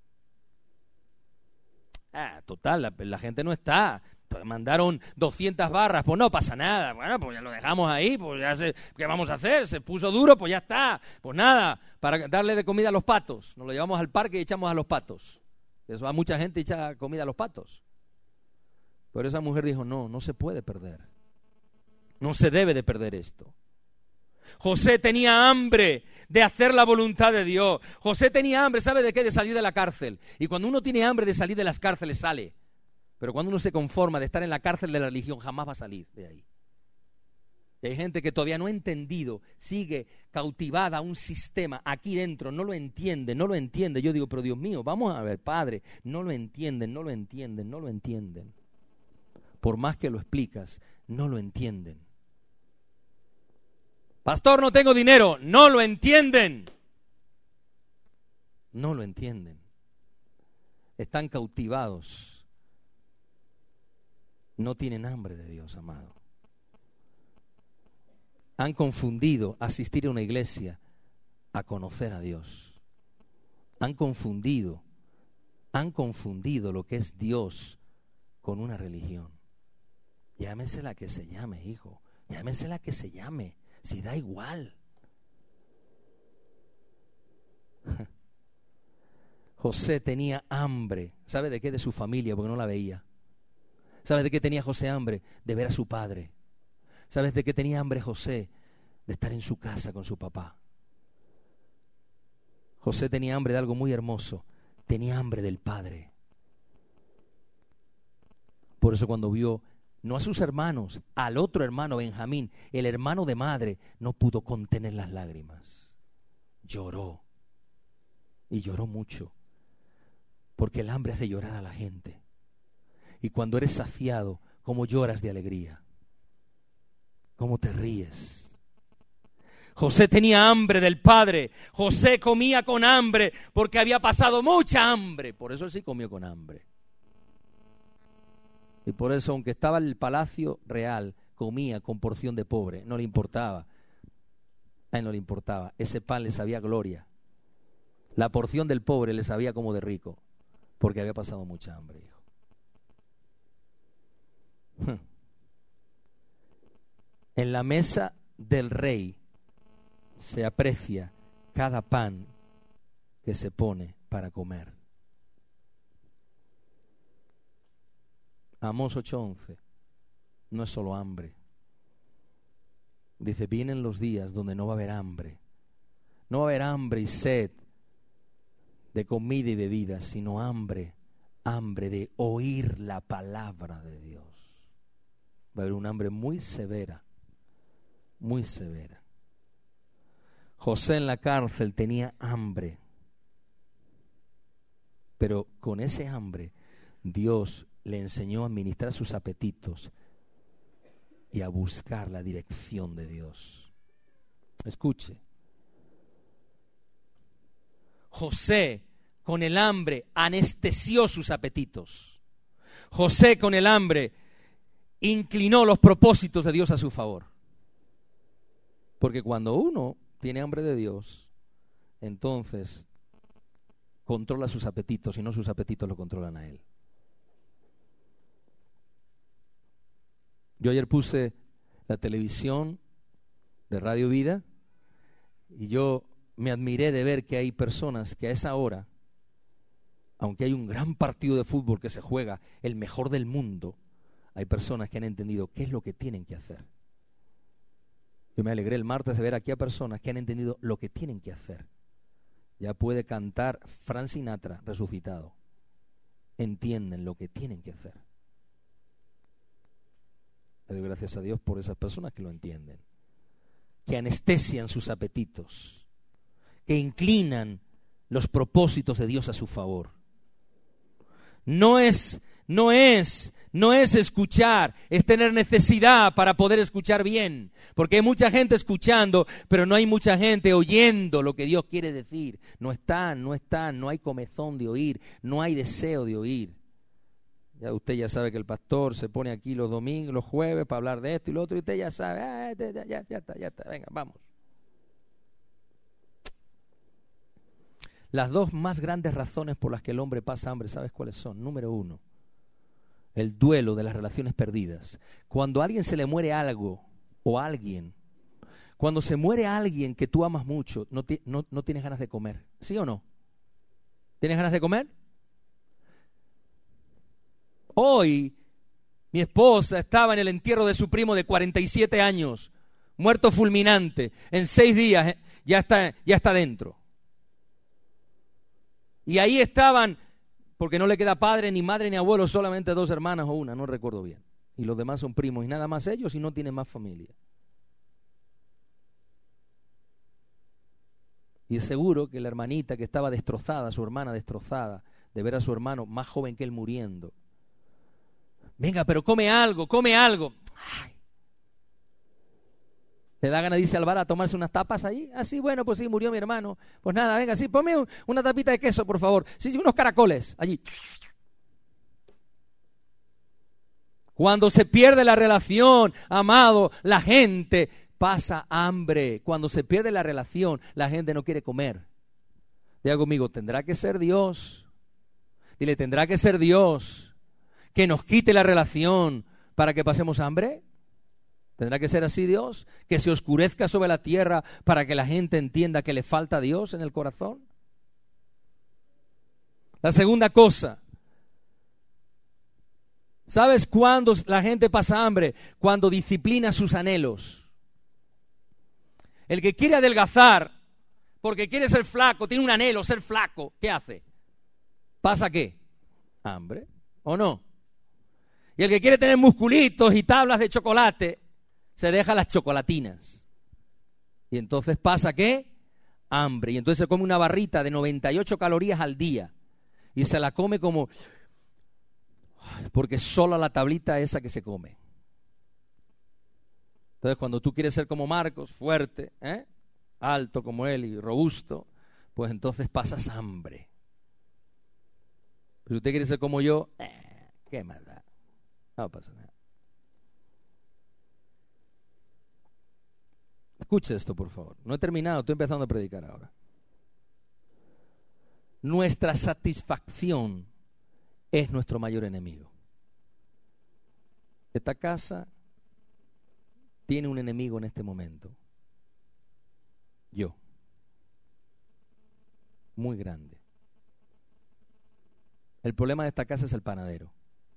Ah, total, la, la gente no está. Pues mandaron doscientas barras, pues no pasa nada. Bueno, pues ya lo dejamos ahí, pues ya sé, ¿qué vamos a hacer? Se puso duro, pues ya está. Pues nada, para darle de comida a los patos. Nos lo llevamos al parque y echamos a los patos. Eso a mucha gente echa comida a los patos. Pero esa mujer dijo, no, no se puede perder. No se debe de perder esto. José tenía hambre de hacer la voluntad de Dios. José tenía hambre, ¿sabe de qué? De salir de la cárcel. Y cuando uno tiene hambre de salir de las cárceles, sale. Pero cuando uno se conforma de estar en la cárcel de la religión, jamás va a salir de ahí. Y hay gente que todavía no ha entendido, sigue cautivada a un sistema aquí dentro, no lo entiende, no lo entiende. Yo digo, pero Dios mío, vamos a ver, Padre, no lo entienden, no lo entienden, no lo entienden. Por más que lo explicas, no lo entienden. Pastor, no tengo dinero, no lo entienden. No lo entienden. Están cautivados. No tienen hambre de Dios, amado. Han confundido asistir a una iglesia a conocer a Dios. Han confundido, han confundido lo que es Dios con una religión. Llámese la que se llame, hijo. Llámese la que se llame. Si da igual. José tenía hambre. ¿Sabe de qué? De su familia, porque no la veía. ¿Sabes de qué tenía José hambre? De ver a su padre. ¿Sabes de qué tenía hambre José? De estar en su casa con su papá. José tenía hambre de algo muy hermoso. Tenía hambre del Padre. Por eso cuando vio, no a sus hermanos, al otro hermano Benjamín, el hermano de madre, no pudo contener las lágrimas. Lloró. Y lloró mucho. Porque el hambre hace llorar a la gente. Y cuando eres saciado, ¿cómo lloras de alegría? ¿Cómo te ríes? José tenía hambre del Padre. José comía con hambre porque había pasado mucha hambre. Por eso él sí comió con hambre. Y por eso, aunque estaba en el palacio real, comía con porción de pobre. No le importaba. A él no le importaba. Ese pan le sabía gloria. La porción del pobre le sabía como de rico. Porque había pasado mucha hambre, hijo. En la mesa del rey se aprecia cada pan que se pone para comer. Amós ocho once no es solo hambre. Dice, vienen los días donde no va a haber hambre. No va a haber hambre y sed de comida y bebida, sino hambre, hambre de oír la palabra de Dios. Va a haber un hambre muy severa, muy severa. José en la cárcel tenía hambre, pero con ese hambre Dios le enseñó a administrar sus apetitos y a buscar la dirección de Dios. Escuche. José con el hambre anestesió sus apetitos. José con el hambre inclinó los propósitos de Dios a su favor. Porque cuando uno tiene hambre de Dios, entonces controla sus apetitos y no sus apetitos lo controlan a él. Yo ayer puse la televisión de Radio Vida y yo me admiré de ver que hay personas que a esa hora, aunque hay un gran partido de fútbol que se juega, el mejor del mundo, hay personas que han entendido qué es lo que tienen que hacer. Yo me alegré el martes de ver aquí a personas que han entendido lo que tienen que hacer. Ya puede cantar Frank Sinatra resucitado. Entienden lo que tienen que hacer. Le doy gracias a Dios por esas personas que lo entienden, que anestesian sus apetitos, que inclinan los propósitos de Dios a su favor. No es, no es, no es escuchar, es tener necesidad para poder escuchar bien, porque hay mucha gente escuchando, pero no hay mucha gente oyendo lo que Dios quiere decir. No están, no están, no hay comezón de oír, no hay deseo de oír. Ya usted ya sabe que el pastor se pone aquí los domingos, los jueves para hablar de esto y lo otro, y usted ya sabe, ah, ya, ya, ya está, ya está, venga, vamos. Las dos más grandes razones por las que el hombre pasa hambre, ¿sabes cuáles son? Número uno, el duelo de las relaciones perdidas. Cuando a alguien se le muere algo o a alguien, cuando se muere alguien que tú amas mucho, no, no, no tienes ganas de comer, ¿sí o no? ¿Tienes ganas de comer? Hoy mi esposa estaba en el entierro de su primo de cuarenta y siete años, muerto fulminante, en seis días ya está, ya está dentro. Y ahí estaban, porque no le queda padre, ni madre, ni abuelo, solamente dos hermanas o una, no recuerdo bien. Y los demás son primos y nada más ellos y no tienen más familia. Y es seguro que la hermanita que estaba destrozada, su hermana destrozada, de ver a su hermano más joven que él muriendo. Venga, pero come algo, come algo. Ay. Le da ganas de irse al bar a tomarse unas tapas allí. Ah, sí, bueno, pues sí, murió mi hermano. Pues nada, venga, sí, ponme un, una tapita de queso, por favor. Sí, sí, unos caracoles allí. Cuando se pierde la relación, amado, la gente pasa hambre. Cuando se pierde la relación, la gente no quiere comer. Diga conmigo, tendrá que ser Dios. Dile, tendrá que ser Dios que nos quite la relación para que pasemos hambre. ¿Tendrá que ser así Dios? ¿Que se oscurezca sobre la tierra para que la gente entienda que le falta a Dios en el corazón? La segunda cosa. ¿Sabes cuándo la gente pasa hambre? Cuando disciplina sus anhelos. El que quiere adelgazar porque quiere ser flaco, tiene un anhelo, ser flaco, ¿qué hace? ¿Pasa qué? Hambre, ¿o no? Y el que quiere tener musculitos y tablas de chocolate, se deja las chocolatinas. Y entonces pasa ¿qué? Hambre. Y entonces se come una barrita de noventa y ocho calorías al día. Y se la come como... porque solo la tablita esa que se come. Entonces cuando tú quieres ser como Marcos, fuerte, ¿eh? alto como él y robusto, pues entonces pasas hambre. Pero si usted quiere ser como yo, eh, ¿qué más da? No pasa nada. Escuche esto, por favor. No he terminado, estoy empezando a predicar ahora. Nuestra satisfacción es nuestro mayor enemigo. Esta casa tiene un enemigo en este momento. Yo. Muy grande. El problema de esta casa es el panadero.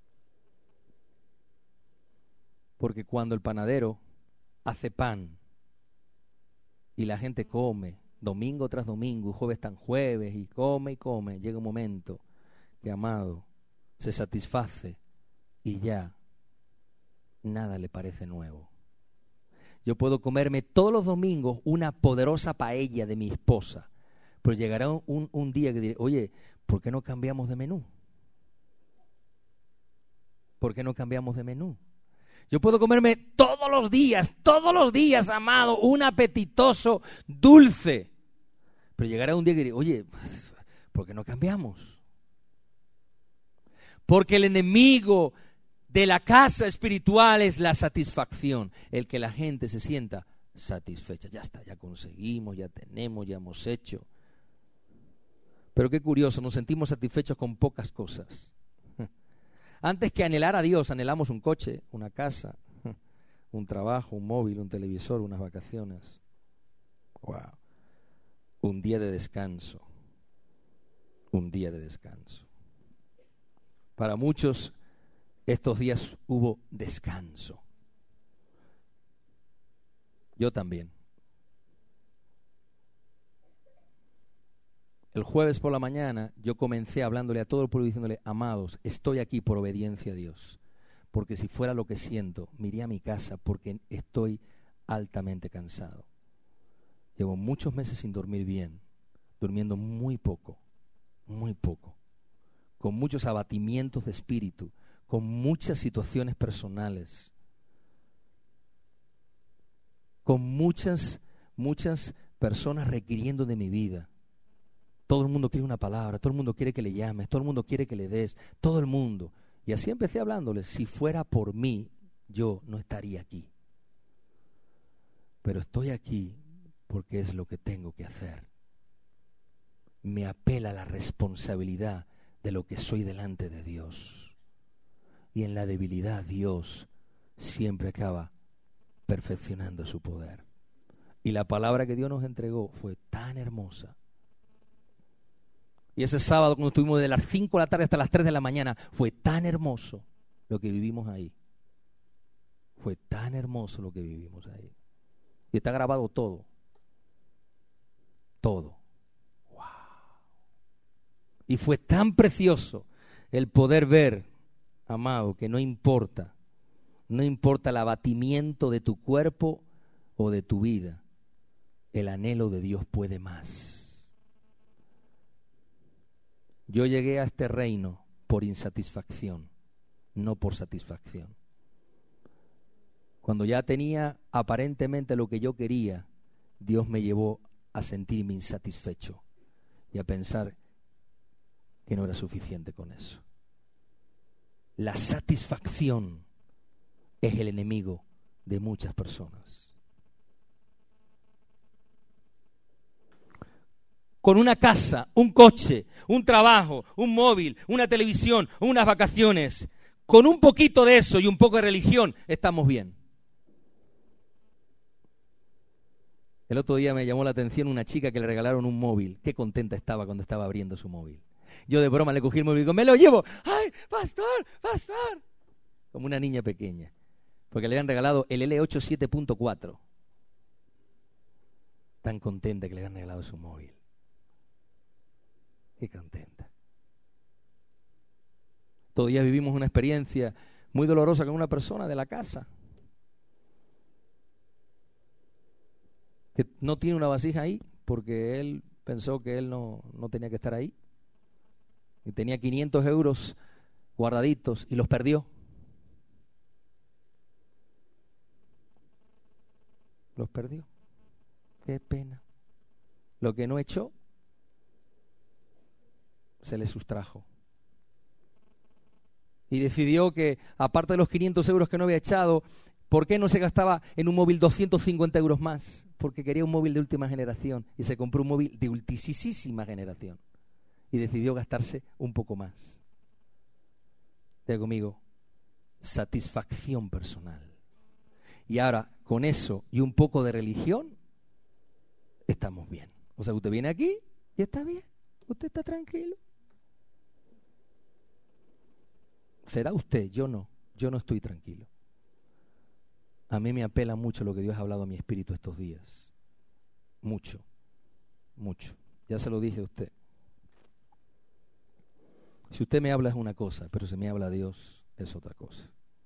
Porque cuando el panadero hace pan y la gente come domingo tras domingo y jueves tras jueves y come y come, llega un momento que, amado, se satisface y ya nada le parece nuevo. Yo puedo comerme todos los domingos una poderosa paella de mi esposa, pero llegará un, un día que diré, oye, ¿por qué no cambiamos de menú? ¿Por qué no cambiamos de menú? Yo puedo comerme todos los días, todos los días, amado, un apetitoso dulce. Pero llegará un día que diré, oye, ¿por qué no cambiamos? Porque el enemigo de la casa espiritual es la satisfacción, el que la gente se sienta satisfecha. Ya está, ya conseguimos, ya tenemos, ya hemos hecho. Pero qué curioso, nos sentimos satisfechos con pocas cosas. Antes que anhelar a Dios, anhelamos un coche, una casa, un trabajo, un móvil, un televisor, unas vacaciones. Wow. Un día de descanso. Un día de descanso. Para muchos, estos días hubo descanso. Yo también. El jueves por la mañana yo comencé hablándole a todo el pueblo diciéndole, amados, estoy aquí por obediencia a Dios, porque si fuera lo que siento, me iría a mi casa porque estoy altamente cansado. Llevo muchos meses sin dormir bien, durmiendo muy poco, muy poco, con muchos abatimientos de espíritu, con muchas situaciones personales, con muchas, muchas personas requiriendo de mi vida. Todo el mundo quiere una palabra, todo el mundo quiere que le llames, todo el mundo quiere que le des, todo el mundo. Y así empecé hablándoles, si fuera por mí, yo no estaría aquí. Pero estoy aquí porque es lo que tengo que hacer. Me apela la responsabilidad de lo que soy delante de Dios. Y en la debilidad Dios siempre acaba perfeccionando su poder. Y la palabra que Dios nos entregó fue tan hermosa. Y ese sábado cuando estuvimos de las cinco de la tarde hasta las tres de la mañana, fue tan hermoso lo que vivimos ahí. Fue tan hermoso lo que vivimos ahí. Y está grabado todo. Todo. Wow. Y fue tan precioso el poder ver, amado, que no importa, no importa el abatimiento de tu cuerpo o de tu vida, el anhelo de Dios puede más. Yo llegué a este reino por insatisfacción, no por satisfacción. Cuando ya tenía aparentemente lo que yo quería, Dios me llevó a sentirme insatisfecho y a pensar que no era suficiente con eso. La satisfacción es el enemigo de muchas personas. Con una casa, un coche, un trabajo, un móvil, una televisión, unas vacaciones, con un poquito de eso y un poco de religión, estamos bien. El otro día me llamó la atención una chica que le regalaron un móvil. Qué contenta estaba cuando estaba abriendo su móvil. Yo de broma le cogí el móvil y digo, me lo llevo. ¡Ay, pastor, pastor! Como una niña pequeña. Porque le habían regalado el L ocho siete punto cuatro. Tan contenta que le habían regalado su móvil. Qué contenta. Todavía vivimos una experiencia muy dolorosa con una persona de la casa que no tiene una vasija ahí porque él pensó que él no, no tenía que estar ahí y tenía quinientos euros guardaditos y los perdió. Los perdió. Qué pena. Lo que no echó se le sustrajo. Y decidió que, aparte de los quinientos euros que no había echado, ¿por qué no se gastaba en un móvil doscientos cincuenta euros más? Porque quería un móvil de última generación y se compró un móvil de ultisísima generación. Y decidió gastarse un poco más. Diga conmigo, satisfacción personal. Y ahora, con eso y un poco de religión, estamos bien. O sea, usted viene aquí y está bien. Usted está tranquilo. Será usted, yo no. Yo no estoy tranquilo. A mí me apela mucho lo que Dios ha hablado a mi espíritu estos días. Mucho, mucho. Ya se lo dije a usted. Si usted me habla es una cosa, pero si me habla Dios es otra cosa.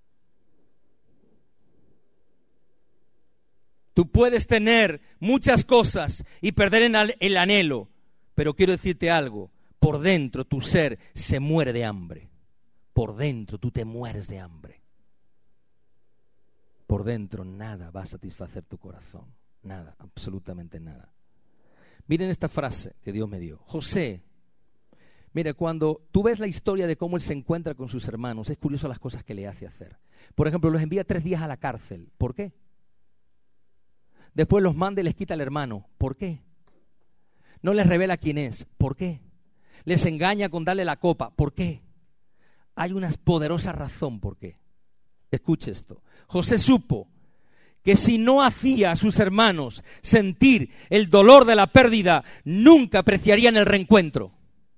Tú puedes tener muchas cosas y perder el anhelo, pero quiero decirte algo, por dentro tu ser se muere de hambre. Por dentro tú te mueres de hambre. por dentro nada va a satisfacer tu corazón. Nada, absolutamente nada. Miren esta frase que Dios me dio. José, mira, cuando tú ves la historia de cómo él se encuentra con sus hermanos, es curioso las cosas que le hace hacer. Por ejemplo, los envía tres días a la cárcel. ¿Por qué? Después los manda y les quita al hermano. ¿Por qué? No les revela quién es. ¿Por qué? Les engaña con darle la copa. ¿Por qué? Hay una poderosa razón por qué. Escuche esto. José supo que si no hacía a sus hermanos sentir el dolor de la pérdida, nunca apreciarían el reencuentro.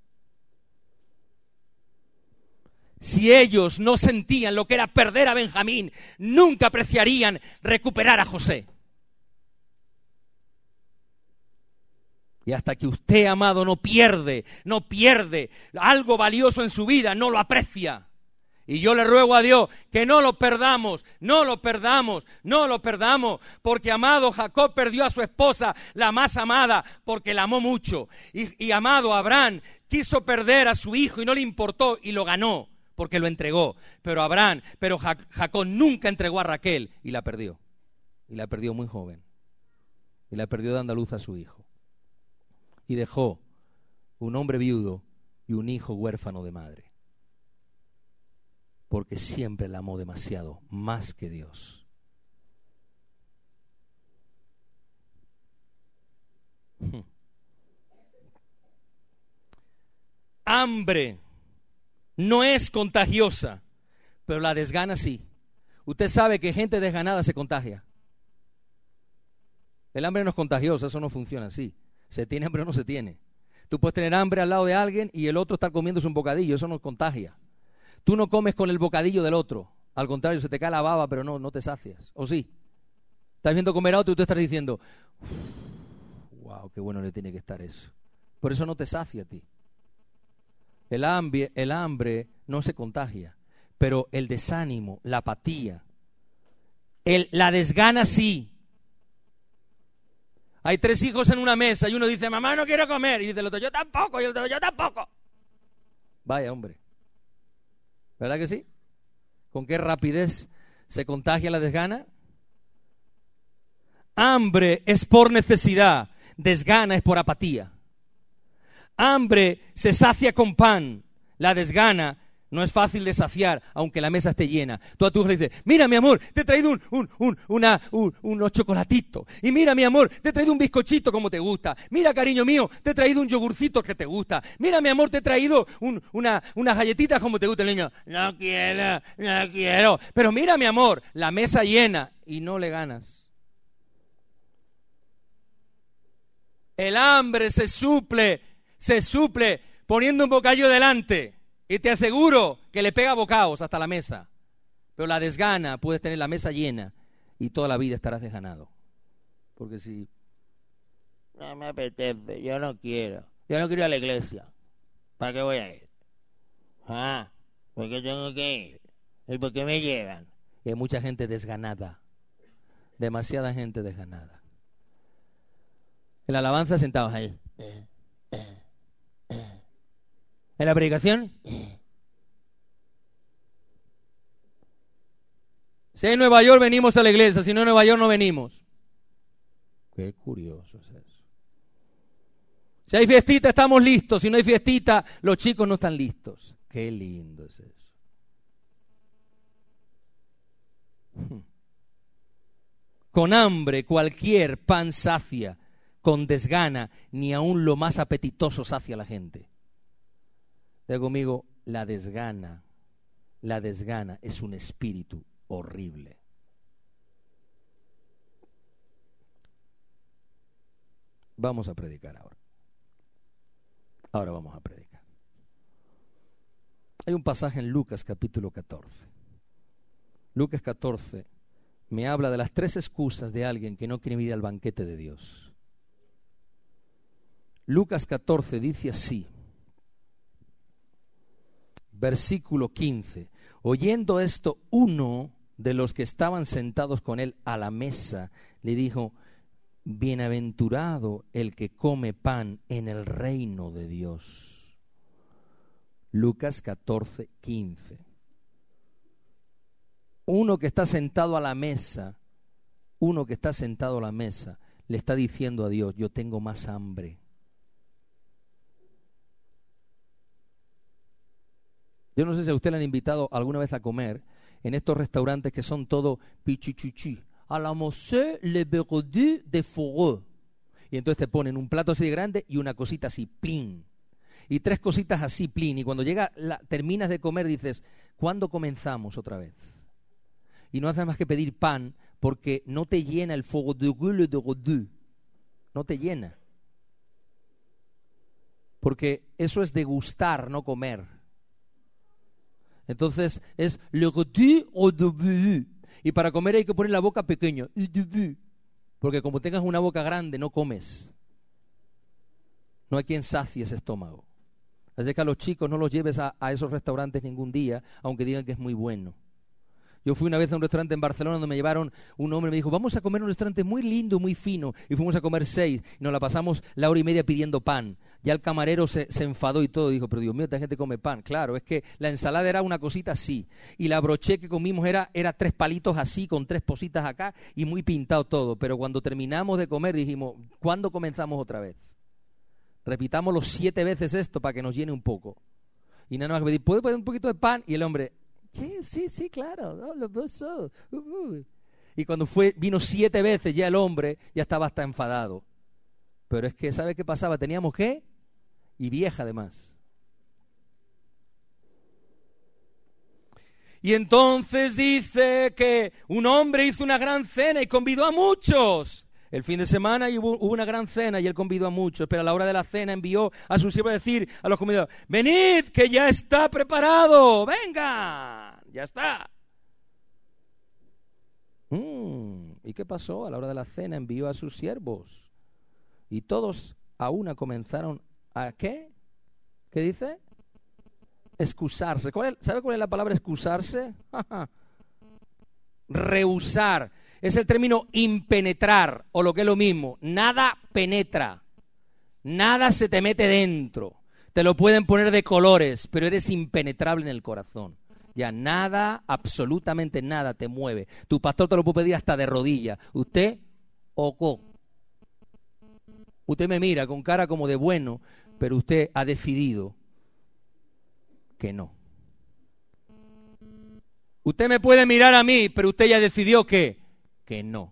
Si ellos no sentían lo que era perder a Benjamín, nunca apreciarían recuperar a José. Y hasta que usted, amado, no pierde, no pierde algo valioso en su vida, no lo aprecia. Y yo le ruego a Dios que no lo perdamos, no lo perdamos, no lo perdamos. Porque, amado, Jacob perdió a su esposa, la más amada, porque la amó mucho. Y, y amado, Abraham quiso perder a su hijo y no le importó y lo ganó, porque lo entregó. Pero Abraham, pero Jacob nunca entregó a Raquel y la perdió. Y la perdió muy joven. Y la perdió dando a luz a su hijo. Y dejó un hombre viudo y un hijo huérfano de madre. Porque siempre la amó demasiado, más que Dios. Hmm. Hambre no es contagiosa, pero la desgana sí. Usted sabe que gente desganada se contagia. El hambre no es contagiosa, eso no funciona así. Se tiene hambre o no se tiene. Tú puedes tener hambre al lado de alguien y el otro estar comiéndose un bocadillo, eso no contagia. Tú no comes con el bocadillo del otro, al contrario, se te cae la baba, pero no, no te sacias. ¿O sí? Estás viendo comer a otro y tú estás diciendo, wow, qué bueno le tiene que estar eso. Por eso no te sacia a ti. El hambre, el hambre no se contagia, pero el desánimo, la apatía, el, la desgana sí. Hay tres hijos en una mesa y uno dice, mamá, no quiero comer. Y dice el otro, yo tampoco. Y el otro, yo tampoco. Vaya, hombre. ¿Verdad que sí? ¿Con qué rapidez se contagia la desgana? Hambre es por necesidad, desgana es por apatía. Hambre se sacia con pan, la desgana no es fácil de saciar, aunque la mesa esté llena. Tú a tu hijo le dices, mira mi amor, te he traído un, un, un, una, un, unos chocolatitos. Y mira mi amor, te he traído un bizcochito como te gusta. Mira cariño mío, te he traído un yogurcito que te gusta. Mira mi amor, te he traído un, una, unas galletitas como te gusta. El niño, no quiero, no quiero. Pero mira mi amor, la mesa llena y no le ganas. El hambre se suple, se suple poniendo un bocadillo delante. Y te aseguro que le pega bocados hasta la mesa. Pero la desgana, puedes tener la mesa llena y toda la vida estarás desganado. Porque si no me apetece, yo no quiero. Yo no quiero ir a la iglesia. ¿Para qué voy a ir? Ah, ¿por qué tengo que ir? ¿Y por qué me llevan? Y hay mucha gente desganada. Demasiada gente desganada. En la alabanza sentados ahí. ¿En la predicación? Si en Nueva York venimos a la iglesia, si no en Nueva York no venimos. Qué curioso es eso. Si hay fiestita estamos listos, si no hay fiestita los chicos no están listos. Qué lindo es eso. Con hambre cualquier pan sacia, con desgana ni aun lo más apetitoso sacia a la gente. Diga conmigo, la desgana, la desgana es un espíritu horrible. Vamos a predicar ahora. Ahora vamos a predicar. Hay un pasaje en Lucas capítulo catorce. Lucas catorce me habla de las tres excusas de alguien que no quiere ir al banquete de Dios. Lucas catorce dice así. Versículo quince. Oyendo esto, uno de los que estaban sentados con él a la mesa le dijo, bienaventurado el que come pan en el reino de Dios. Lucas catorce, quince. uno que está sentado a la mesa, uno que está sentado a la mesa, le está diciendo a Dios, yo tengo más hambre. Yo no sé si a usted le han invitado alguna vez a comer en estos restaurantes que son todo pichichichi. A la mose le berdu de fourreau. Y entonces te ponen un plato así de grande y una cosita así, plin. Y tres cositas así, plin. Y cuando llega la, terminas de comer dices, ¿cuándo comenzamos otra vez? Y no haces más que pedir pan porque no te llena el fourreau de gueule de rodou. No te llena. Porque eso es degustar, no comer. Entonces es le rodou au début. Y para comer hay que poner la boca pequeña. Porque como tengas una boca grande, no comes. No hay quien sacie ese estómago. Así que a los chicos no los lleves a, a esos restaurantes ningún día, aunque digan que es muy bueno. Yo fui una vez a un restaurante en Barcelona donde me llevaron un hombre y me dijo, vamos a comer en un restaurante muy lindo, muy fino. Y fuimos a comer seis y nos la pasamos la hora y media pidiendo pan. Ya el camarero se, se enfadó y todo. Dijo, pero Dios mío, esta gente come pan. Claro, es que la ensalada era una cosita así. Y la broché que comimos era, era tres palitos así, con tres positas acá y muy pintado todo. Pero cuando terminamos de comer dijimos, ¿cuándo comenzamos otra vez? Repitámoslo siete veces esto para que nos llene un poco. Y nada más que pedir, ¿puedo pedir un poquito de pan? Y el hombre... Sí, sí, sí, claro. No, lo puso. Uh, uh. Y cuando fue, vino siete veces ya el hombre, ya estaba hasta enfadado. Pero es que, ¿sabe qué pasaba? Teníamos ¿qué? Y vieja además. Y entonces dice que un hombre hizo una gran cena y convidó a muchos. El fin de semana hubo, hubo una gran cena y él convidó a muchos, pero a la hora de la cena envió a su siervo a decir a los convidados, venid que ya está preparado, venga, ya está. Mm, ¿Y qué pasó? A la hora de la cena envió a sus siervos y todos a una comenzaron a ¿qué? ¿Qué dice? Excusarse. ¿Cuál es, ¿Sabe cuál es la palabra excusarse? Rehusar. Es el término impenetrar, o lo que es lo mismo, nada penetra, nada se te mete dentro, te lo pueden poner de colores, pero eres impenetrable en el corazón. Ya nada, absolutamente nada te mueve. Tu pastor te lo puede pedir hasta de rodillas. Usted, oco. Usted me mira con cara como de bueno, pero usted ha decidido que no. Usted me puede mirar a mí, pero usted ya decidió que que no.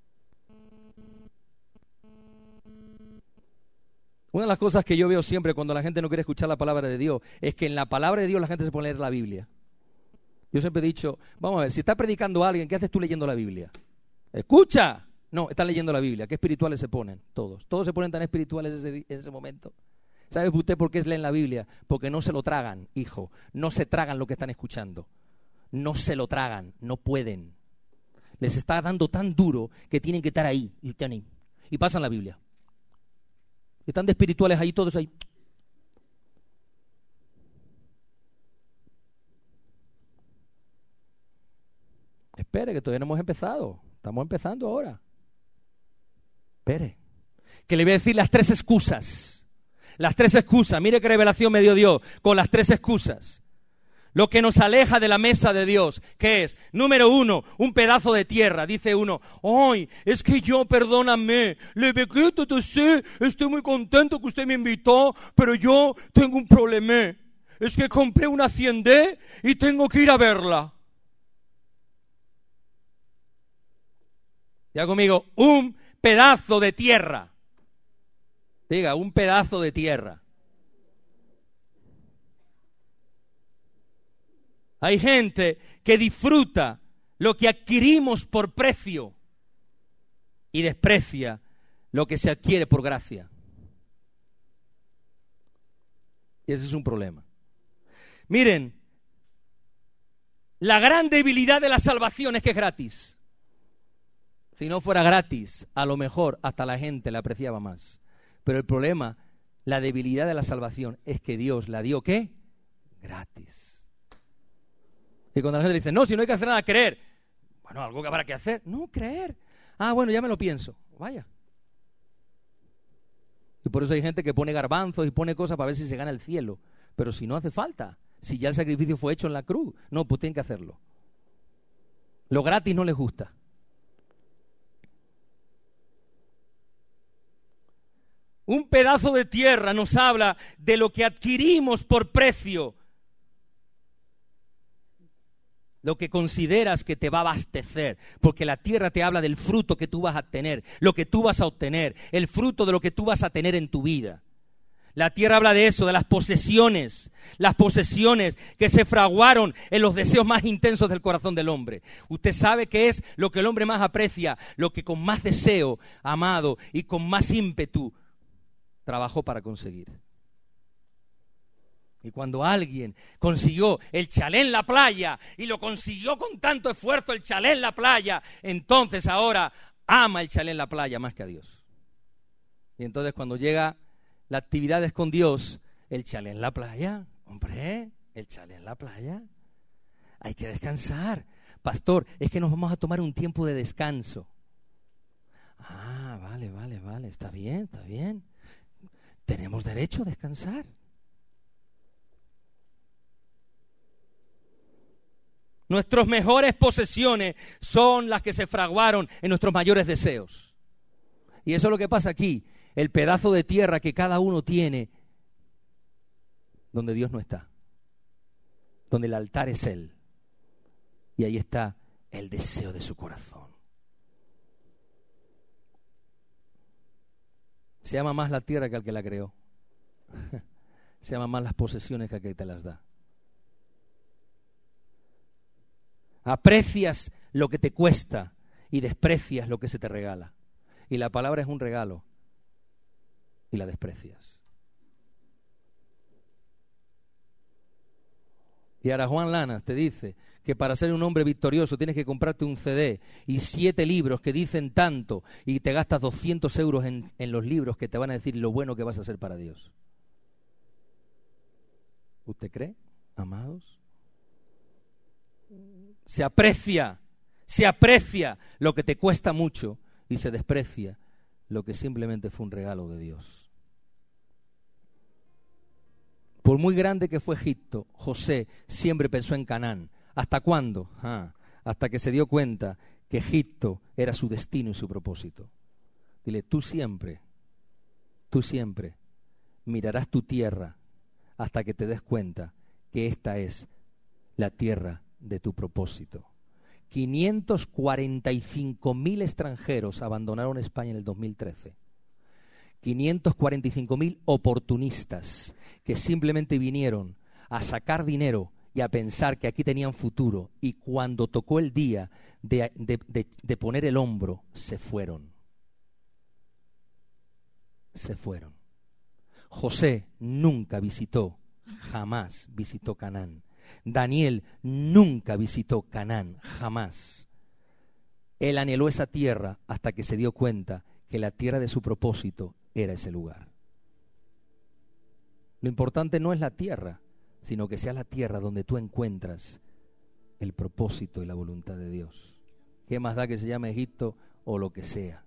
Una de las cosas que yo veo siempre cuando la gente no quiere escuchar la palabra de Dios es que en la palabra de Dios la gente se pone a leer la Biblia. Yo siempre he dicho, vamos a ver, si está predicando a alguien, ¿qué haces tú leyendo la Biblia? ¡Escucha! No, están leyendo la Biblia. ¿Qué espirituales se ponen? Todos. Todos se ponen tan espirituales en ese, en ese momento. ¿Sabe usted por qué leen la Biblia? Porque no se lo tragan, hijo. No se tragan lo que están escuchando. No se lo tragan, no pueden. Les está dando tan duro que tienen que estar ahí y, están ahí, y pasan la Biblia. Están de espirituales ahí, todos ahí. Espere, que todavía no hemos empezado. Estamos empezando ahora. Espere. Que le voy a decir las tres excusas. Las tres excusas. Mire qué revelación me dio Dios con las tres excusas. Lo que nos aleja de la mesa de Dios, ¿qué es? Número uno, un pedazo de tierra. Dice uno, ¡ay, es que yo, perdóname, le vegueto de sé, estoy muy contento que usted me invitó, pero yo tengo un problema. Es que compré una hacienda y tengo que ir a verla. Ya conmigo, un pedazo de tierra. Diga, un pedazo de tierra. Hay gente que disfruta lo que adquirimos por precio y desprecia lo que se adquiere por gracia. Y ese es un problema. Miren, la gran debilidad de la salvación es que es gratis. Si no fuera gratis, a lo mejor hasta la gente la apreciaba más. Pero el problema, la debilidad de la salvación es que Dios la dio, ¿qué? Gratis. Y cuando la gente le dice, no, si no hay que hacer nada, creer. Bueno, algo que habrá que hacer. No, creer. Ah, bueno, ya me lo pienso. Vaya. Y por eso hay gente que pone garbanzos y pone cosas para ver si se gana el cielo. Pero si no hace falta, si ya el sacrificio fue hecho en la cruz, no, pues tienen que hacerlo. Lo gratis no les gusta. Un pedazo de tierra nos habla de lo que adquirimos por precio, lo que consideras que te va a abastecer, porque la tierra te habla del fruto que tú vas a tener, lo que tú vas a obtener, el fruto de lo que tú vas a tener en tu vida. La tierra habla de eso, de las posesiones, las posesiones que se fraguaron en los deseos más intensos del corazón del hombre. Usted sabe qué es lo que el hombre más aprecia, lo que con más deseo, amado, y con más ímpetu trabajó para conseguir. Y cuando alguien consiguió el chalé en la playa y lo consiguió con tanto esfuerzo el chalé en la playa, entonces ahora ama el chalé en la playa más que a Dios. Y entonces cuando llega la actividad es con Dios, el chalé en la playa, hombre, el chalé en la playa, hay que descansar. Pastor, es que nos vamos a tomar un tiempo de descanso. Ah, vale, vale, vale, está bien, está bien. Tenemos derecho a descansar. Nuestras mejores posesiones son las que se fraguaron en nuestros mayores deseos. Y eso es lo que pasa aquí, el pedazo de tierra que cada uno tiene donde Dios no está, donde el altar es Él. Y ahí está el deseo de su corazón. Se ama más la tierra que al que la creó. Se ama más las posesiones que al que te las da. Aprecias lo que te cuesta y desprecias lo que se te regala. Y la palabra es un regalo y la desprecias. Y ahora Juan Lanas te dice que para ser un hombre victorioso tienes que comprarte un C D y siete libros que dicen tanto y te gastas doscientos euros en, en los libros que te van a decir lo bueno que vas a hacer para Dios. ¿Usted cree, amados? Se aprecia, se aprecia lo que te cuesta mucho y se desprecia lo que simplemente fue un regalo de Dios. Por muy grande que fue Egipto, José siempre pensó en Canaán. ¿Hasta cuándo? Ah, hasta que se dio cuenta que Egipto era su destino y su propósito. Dile, tú siempre, tú siempre mirarás tu tierra hasta que te des cuenta que esta es la tierra de tu propósito. quinientos cuarenta y cinco mil extranjeros abandonaron España en el dos mil trece. quinientos cuarenta y cinco mil oportunistas que simplemente vinieron a sacar dinero y a pensar que aquí tenían futuro, y cuando tocó el día de, de, de, de poner el hombro, se fueron. Se fueron. José nunca visitó, jamás visitó Canaán. Daniel nunca visitó Canaán, jamás. Él anheló esa tierra hasta que se dio cuenta que la tierra de su propósito era ese lugar. Lo importante no es la tierra, sino que sea la tierra donde tú encuentras el propósito y la voluntad de Dios. ¿Qué más da que se llame Egipto o lo que sea?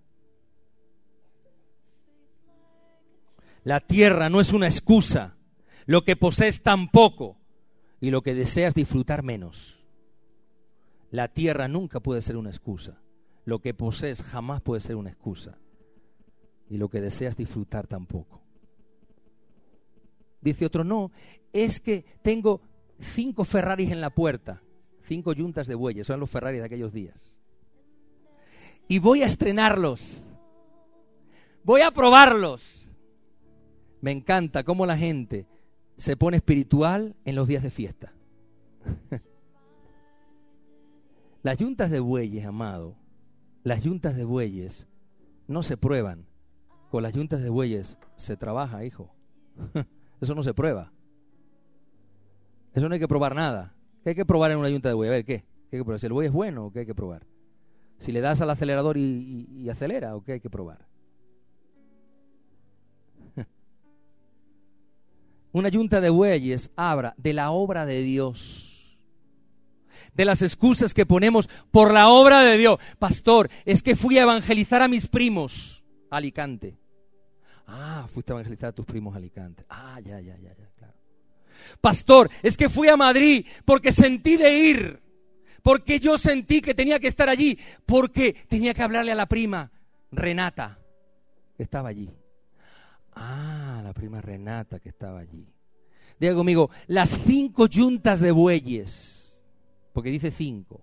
La tierra no es una excusa. Lo que posees tampoco. Y lo que deseas disfrutar menos. La tierra nunca puede ser una excusa. Lo que posees jamás puede ser una excusa. Y lo que deseas disfrutar tampoco. Dice otro, no, es que tengo cinco Ferraris en la puerta. Cinco yuntas de bueyes, son los Ferraris de aquellos días. Y voy a estrenarlos. Voy a probarlos. Me encanta cómo la gente se pone espiritual en los días de fiesta. Las yuntas de bueyes, amado, las yuntas de bueyes no se prueban. Con las yuntas de bueyes se trabaja, hijo. Eso no se prueba. Eso no hay que probar nada. ¿Qué hay que probar en una yunta de buey? A ver, ¿qué? ¿Qué hay que probar? ¿Si el buey es bueno o qué hay que probar? ¿Si le das al acelerador y, y, y acelera o qué hay que probar? Una yunta de bueyes habla de la obra de Dios, de las excusas que ponemos por la obra de Dios. Pastor, es que fui a evangelizar a mis primos a Alicante. Ah, fuiste a evangelizar a tus primos a Alicante. Ah, ya, ya, ya, ya, claro. Pastor, es que fui a Madrid porque sentí de ir, Porque yo sentí que tenía que estar allí, porque tenía que hablarle a la prima Renata, que estaba allí. Ah, la prima Renata que estaba allí. Diga conmigo, las cinco yuntas de bueyes, porque dice cinco.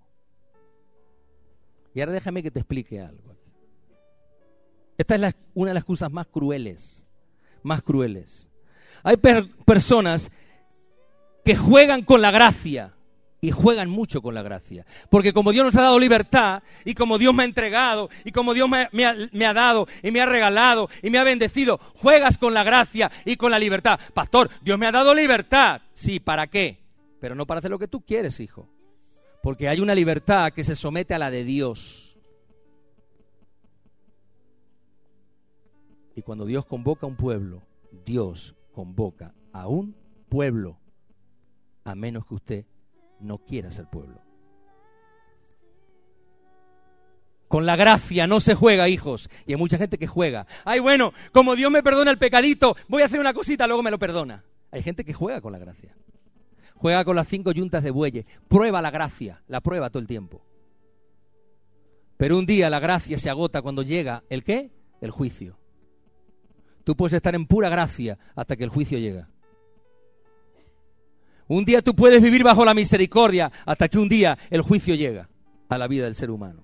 Y ahora déjame que te explique algo. Esta es la, una de las cosas más crueles, más crueles. Hay per- personas que juegan con la gracia. Y juegan mucho con la gracia. Porque como Dios nos ha dado libertad, y como Dios me ha entregado, y como Dios me, me, ha, me ha dado, y me ha regalado, y me ha bendecido, juegas con la gracia y con la libertad. Pastor, Dios me ha dado libertad. Sí, ¿para qué? Pero no para hacer lo que tú quieres, hijo. Porque hay una libertad que se somete a la de Dios. Y cuando Dios convoca a un pueblo, Dios convoca a un pueblo. A menos que usted no quiera ser pueblo. Con la gracia no se juega, hijos. Y hay mucha gente que juega. Ay, bueno, como Dios me perdona el pecadito, voy a hacer una cosita, luego me lo perdona. Hay gente que juega con la gracia. Juega con las cinco yuntas de bueyes. Prueba la gracia, la prueba todo el tiempo. Pero un día la gracia se agota cuando llega, ¿el qué? El juicio. Tú puedes estar en pura gracia hasta que el juicio llega. Un día tú puedes vivir bajo la misericordia hasta que un día el juicio llega a la vida del ser humano.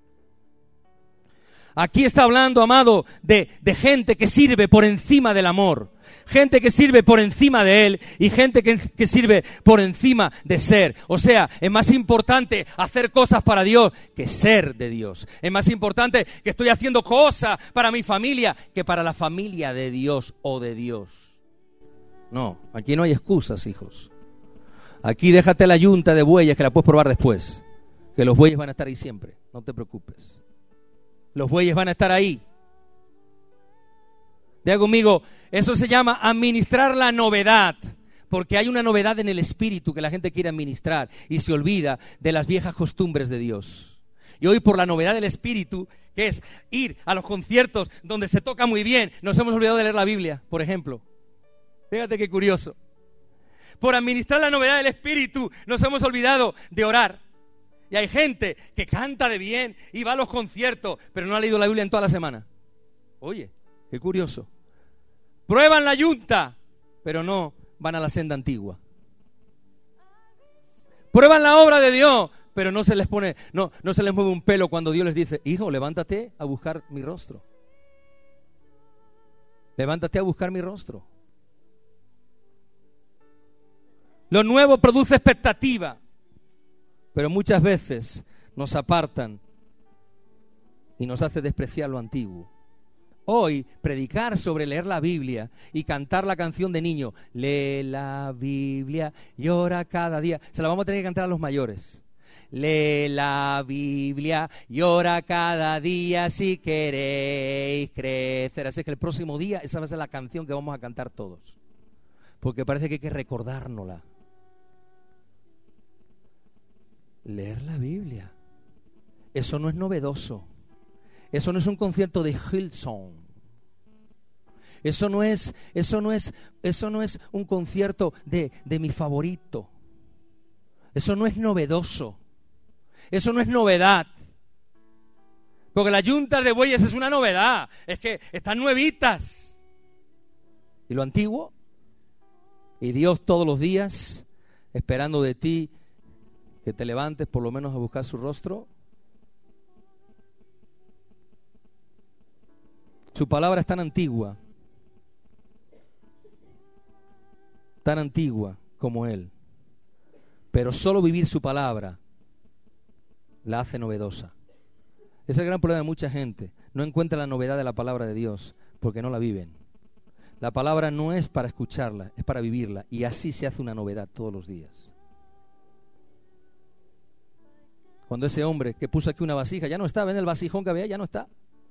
Aquí está hablando, amado, de, de gente que sirve por encima del amor. Gente que sirve por encima de Él y gente que, que sirve por encima de ser. O sea, es más importante hacer cosas para Dios que ser de Dios. Es más importante que estoy haciendo cosas para mi familia que para la familia de Dios o de Dios. No, aquí no hay excusas, hijos. Aquí déjate la yunta de bueyes que la puedes probar después. Que los bueyes van a estar ahí siempre, no te preocupes. Los bueyes van a estar ahí. Diga conmigo, eso se llama administrar la novedad. Porque hay una novedad en el espíritu que la gente quiere administrar y se olvida de las viejas costumbres de Dios. Y hoy por la novedad del espíritu, que es ir a los conciertos donde se toca muy bien, nos hemos olvidado de leer la Biblia, por ejemplo. Fíjate qué curioso. Por administrar la novedad del espíritu nos hemos olvidado de orar. Y hay gente que canta de bien y va a los conciertos, pero no ha leído la Biblia en toda la semana. Oye, qué curioso. Prueban la yunta, pero no van a la senda antigua. Prueban la obra de Dios, pero no se les pone, no, no se les mueve un pelo cuando Dios les dice, hijo, levántate a buscar mi rostro. Levántate a buscar mi rostro. Lo nuevo produce expectativa, pero muchas veces nos apartan y nos hace despreciar lo antiguo. Hoy, predicar sobre leer la Biblia y cantar la canción de niño, lee la Biblia y ora cada día, se la vamos a tener que cantar a los mayores. Lee la Biblia y ora cada día si queréis crecer. Así que el próximo día esa va a ser la canción que vamos a cantar todos, porque parece que hay que recordárnosla. Leer la Biblia, eso no es novedoso. Eso no es un concierto de Hillsong. Eso no es, eso no es, eso no es un concierto de, de mi favorito. Eso no es novedoso. Eso no es novedad. Porque las yuntas de bueyes es una novedad. Es que están nuevitas. ¿Y lo antiguo? Y Dios todos los días esperando de ti que te levantes por lo menos a buscar su rostro. Su palabra es tan antigua, tan antigua como Él, pero solo vivir su palabra la hace novedosa. Es el gran problema de mucha gente. No encuentra la novedad de la palabra de Dios porque no la viven. La palabra no es para escucharla, es para vivirla, y así se hace una novedad todos los días. Cuando ese hombre que puso aquí una vasija, ya no está, ven el vasijón que había, ya no está.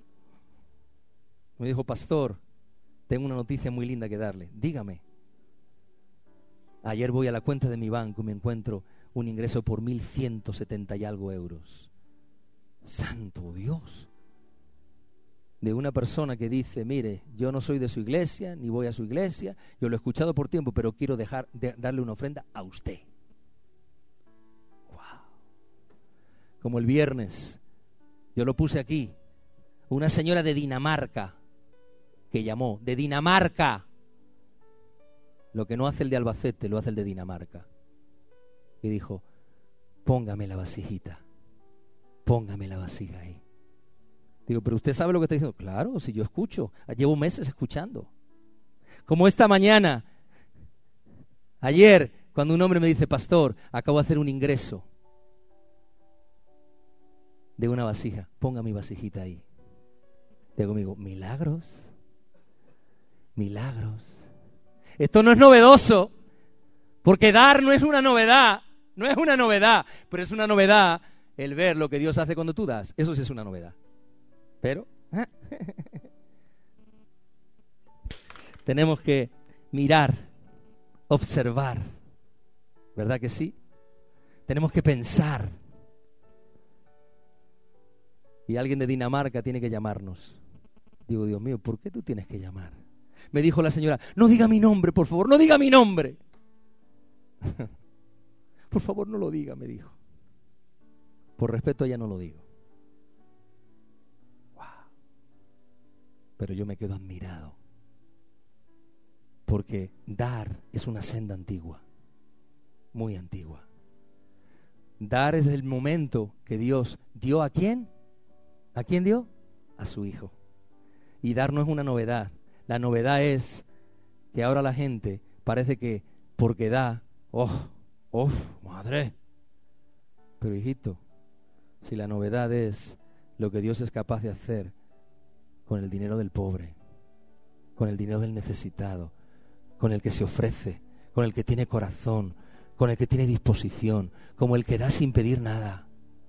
Me dijo, pastor, tengo una noticia muy linda que darle. Dígame. Ayer voy a la cuenta de mi banco y me encuentro un ingreso por mil ciento setenta y algo euros. ¡Santo Dios! De una persona que dice, mire, yo no soy de su iglesia, ni voy a su iglesia, yo lo he escuchado por tiempo, pero quiero dejar de darle una ofrenda a usted. ¡Wow! Como el viernes, yo lo puse aquí, una señora de Dinamarca que llamó, de Dinamarca. Lo que no hace el de Albacete, lo hace el de Dinamarca. Y dijo, póngame la vasijita, póngame la vasija ahí. Digo, pero usted sabe lo que está diciendo. Claro, si yo escucho, llevo meses escuchando. Como esta mañana, ayer, cuando un hombre me dice, pastor, acabo de hacer un ingreso de una vasija, ponga mi vasijita ahí. Digo conmigo, milagros, milagros. Esto no es novedoso, porque dar no es una novedad, no es una novedad, pero es una novedad el ver lo que Dios hace cuando tú das. Eso sí es una novedad. Pero tenemos que mirar, observar, ¿verdad que sí? Tenemos que pensar. Y alguien de Dinamarca tiene que llamarnos. Digo, Dios mío, ¿por qué tú tienes que llamar? Me dijo la señora, no diga mi nombre, por favor, no diga mi nombre. Por favor, no lo diga, me dijo. Por respeto a ella no lo digo. Wow. Pero yo me quedo admirado. Porque dar es una senda antigua, muy antigua. Dar es el momento que Dios dio a quién. ¿A quién dio? A su Hijo. Y dar no es una novedad. La novedad es que ahora la gente parece que porque da, oh, oh, madre. Pero hijito, si la novedad es lo que Dios es capaz de hacer con el dinero del pobre, con el dinero del necesitado, con el que se ofrece, con el que tiene corazón, con el que tiene disposición, como el que da sin pedir nada.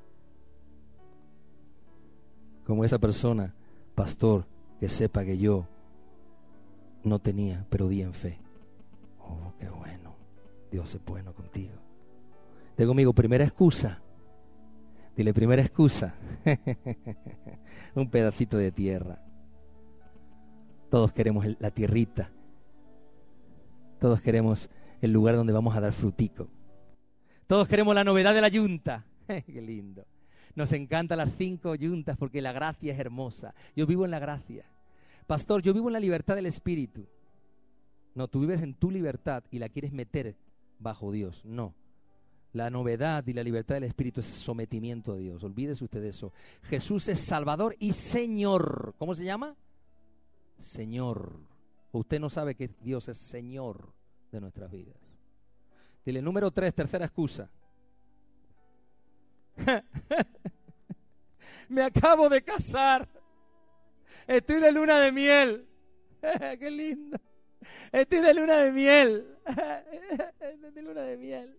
Como esa persona, pastor, que sepa que yo no tenía, pero di en fe. Oh, qué bueno. Dios es bueno contigo. Dile conmigo, primera excusa. Dile, primera excusa. Un pedacito de tierra. Todos queremos la tierrita. Todos queremos el lugar donde vamos a dar frutico. Todos queremos la novedad de la yunta. Qué lindo. Nos encantan las cinco yuntas porque la gracia es hermosa. Yo vivo en la gracia. Pastor, yo vivo en la libertad del Espíritu. No, tú vives en tu libertad y la quieres meter bajo Dios. No. La novedad y la libertad del Espíritu es sometimiento a Dios. Olvídese usted de eso. Jesús es Salvador y Señor. ¿Cómo se llama? Señor. Usted no sabe que Dios es Señor de nuestras vidas. Dile, número tres, tercera excusa. Me acabo de casar. Estoy de luna de miel. Qué lindo. Estoy de luna de miel. Estoy de luna de miel.